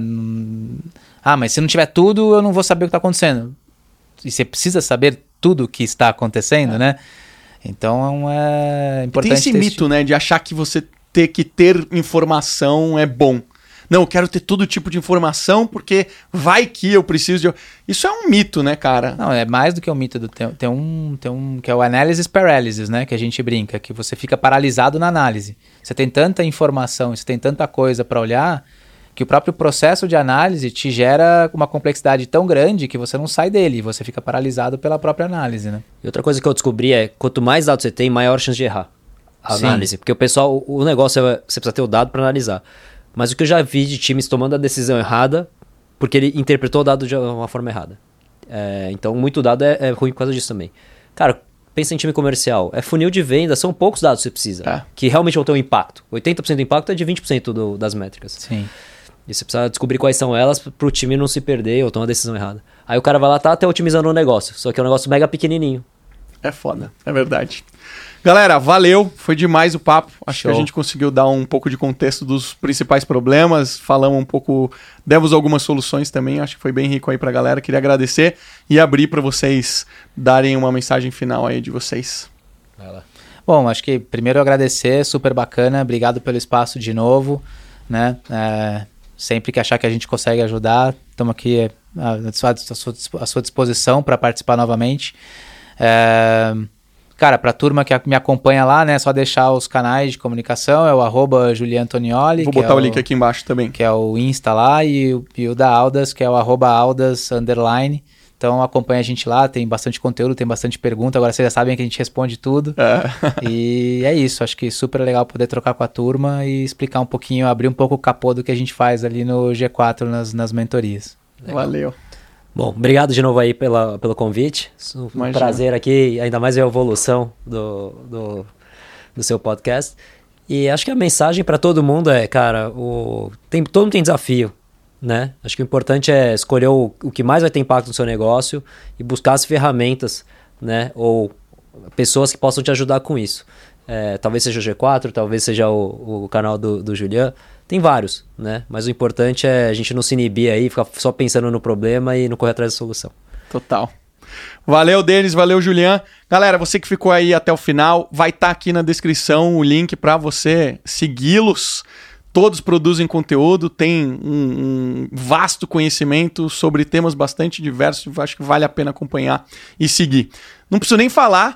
Mas se não tiver tudo, eu não vou saber o que tá acontecendo. E você precisa saber tudo o que está acontecendo, né? Então, é importante... Tem esse mito, né, de achar que você ter que ter informação é bom. Não, eu quero ter todo tipo de informação porque vai que eu preciso de... Isso é um mito, né, cara? Não, é mais do que um mito. Tem um que é o analysis paralysis, né? Que a gente brinca, que você fica paralisado na análise. Você tem tanta informação, você tem tanta coisa para olhar, que o próprio processo de análise te gera uma complexidade tão grande que você não sai dele. Você fica paralisado pela própria análise, né? E outra coisa que eu descobri é, quanto mais dados você tem, maior chance de errar a Sim. análise. Porque o pessoal, o negócio é, você precisa ter o dado para analisar. Mas o que eu já vi de times tomando a decisão errada, porque ele interpretou o dado de uma forma errada. Então, muito dado é ruim por causa disso também. Cara, pensa em time comercial. É funil de venda, são poucos dados que você precisa. Que realmente vão ter um impacto. 80% do impacto é de 20% das métricas. Sim. E você precisa descobrir quais são elas para o time não se perder ou tomar a decisão errada. Aí o cara vai lá, tá até otimizando o negócio. Só que é um negócio mega pequenininho. É foda, é verdade. Galera, valeu, foi demais o papo. Acho que a gente conseguiu dar um pouco de contexto dos principais problemas, falamos um pouco, demos algumas soluções também, acho que foi bem rico aí pra galera. Queria agradecer e abrir para vocês darem uma mensagem final aí de vocês. Vai lá. Bom, acho que primeiro agradecer, super bacana, obrigado pelo espaço de novo, né? Sempre que achar que a gente consegue ajudar, estamos aqui à sua disposição para participar novamente. Cara, pra turma que me acompanha lá, né, só deixar os canais de comunicação, é o @JulianAntonioli. Vou botar o link aqui embaixo também. Que é o Insta lá, e o da Aldas, que é o @Aldas_. Então acompanha a gente lá, tem bastante conteúdo, tem bastante pergunta, agora vocês já sabem que a gente responde tudo. E é isso, acho que super legal poder trocar com a turma e explicar um pouquinho, abrir um pouco o capô do que a gente faz ali no G4 nas mentorias. Legal. Valeu. Bom, obrigado de novo aí pelo convite. Um prazer aqui, ainda mais ver a evolução do seu podcast. E acho que a mensagem para todo mundo é, cara, todo mundo tem desafio, né? Acho que o importante é escolher o que mais vai ter impacto no seu negócio e buscar as ferramentas, né? Ou pessoas que possam te ajudar com isso. Talvez seja o G4, talvez seja o canal do Julian. Tem vários, né? Mas o importante é a gente não se inibir aí, ficar só pensando no problema e não correr atrás da solução. Total. Valeu, Denis, valeu, Julian. Galera, você que ficou aí até o final, vai estar aqui na descrição o link para você segui-los. Todos produzem conteúdo, tem um vasto conhecimento sobre temas bastante diversos. Acho que vale a pena acompanhar e seguir. Não preciso nem falar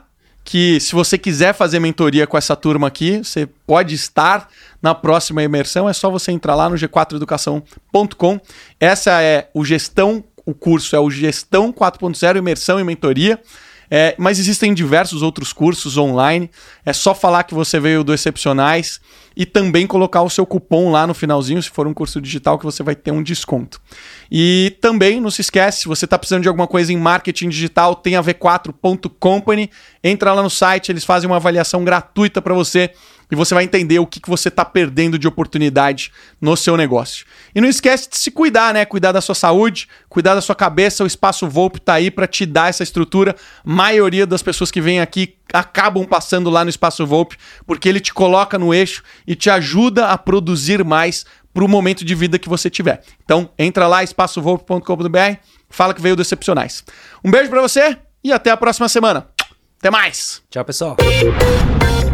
que se você quiser fazer mentoria com essa turma aqui, você pode estar na próxima imersão, é só você entrar lá no g4educação.com. Essa é o curso é o Gestão 4.0 Imersão e Mentoria. Mas existem diversos outros cursos online. É só falar que você veio do Excepcionais e também colocar o seu cupom lá no finalzinho, se for um curso digital, que você vai ter um desconto. E também, não se esquece, se você está precisando de alguma coisa em marketing digital, tem a v4.company. Entra lá no site, eles fazem uma avaliação gratuita para você e você vai entender o que você está perdendo de oportunidade no seu negócio. E não esquece de se cuidar, né? Cuidar da sua saúde, cuidar da sua cabeça. O Espaço Volpe está aí para te dar essa estrutura. A maioria das pessoas que vêm aqui acabam passando lá no Espaço Volpe, porque ele te coloca no eixo e te ajuda a produzir mais para o momento de vida que você tiver. Então, entra lá, espaçovolpe.com.br, fala que veio do Excepcionais. Um beijo para você e até a próxima semana. Até mais! Tchau, pessoal!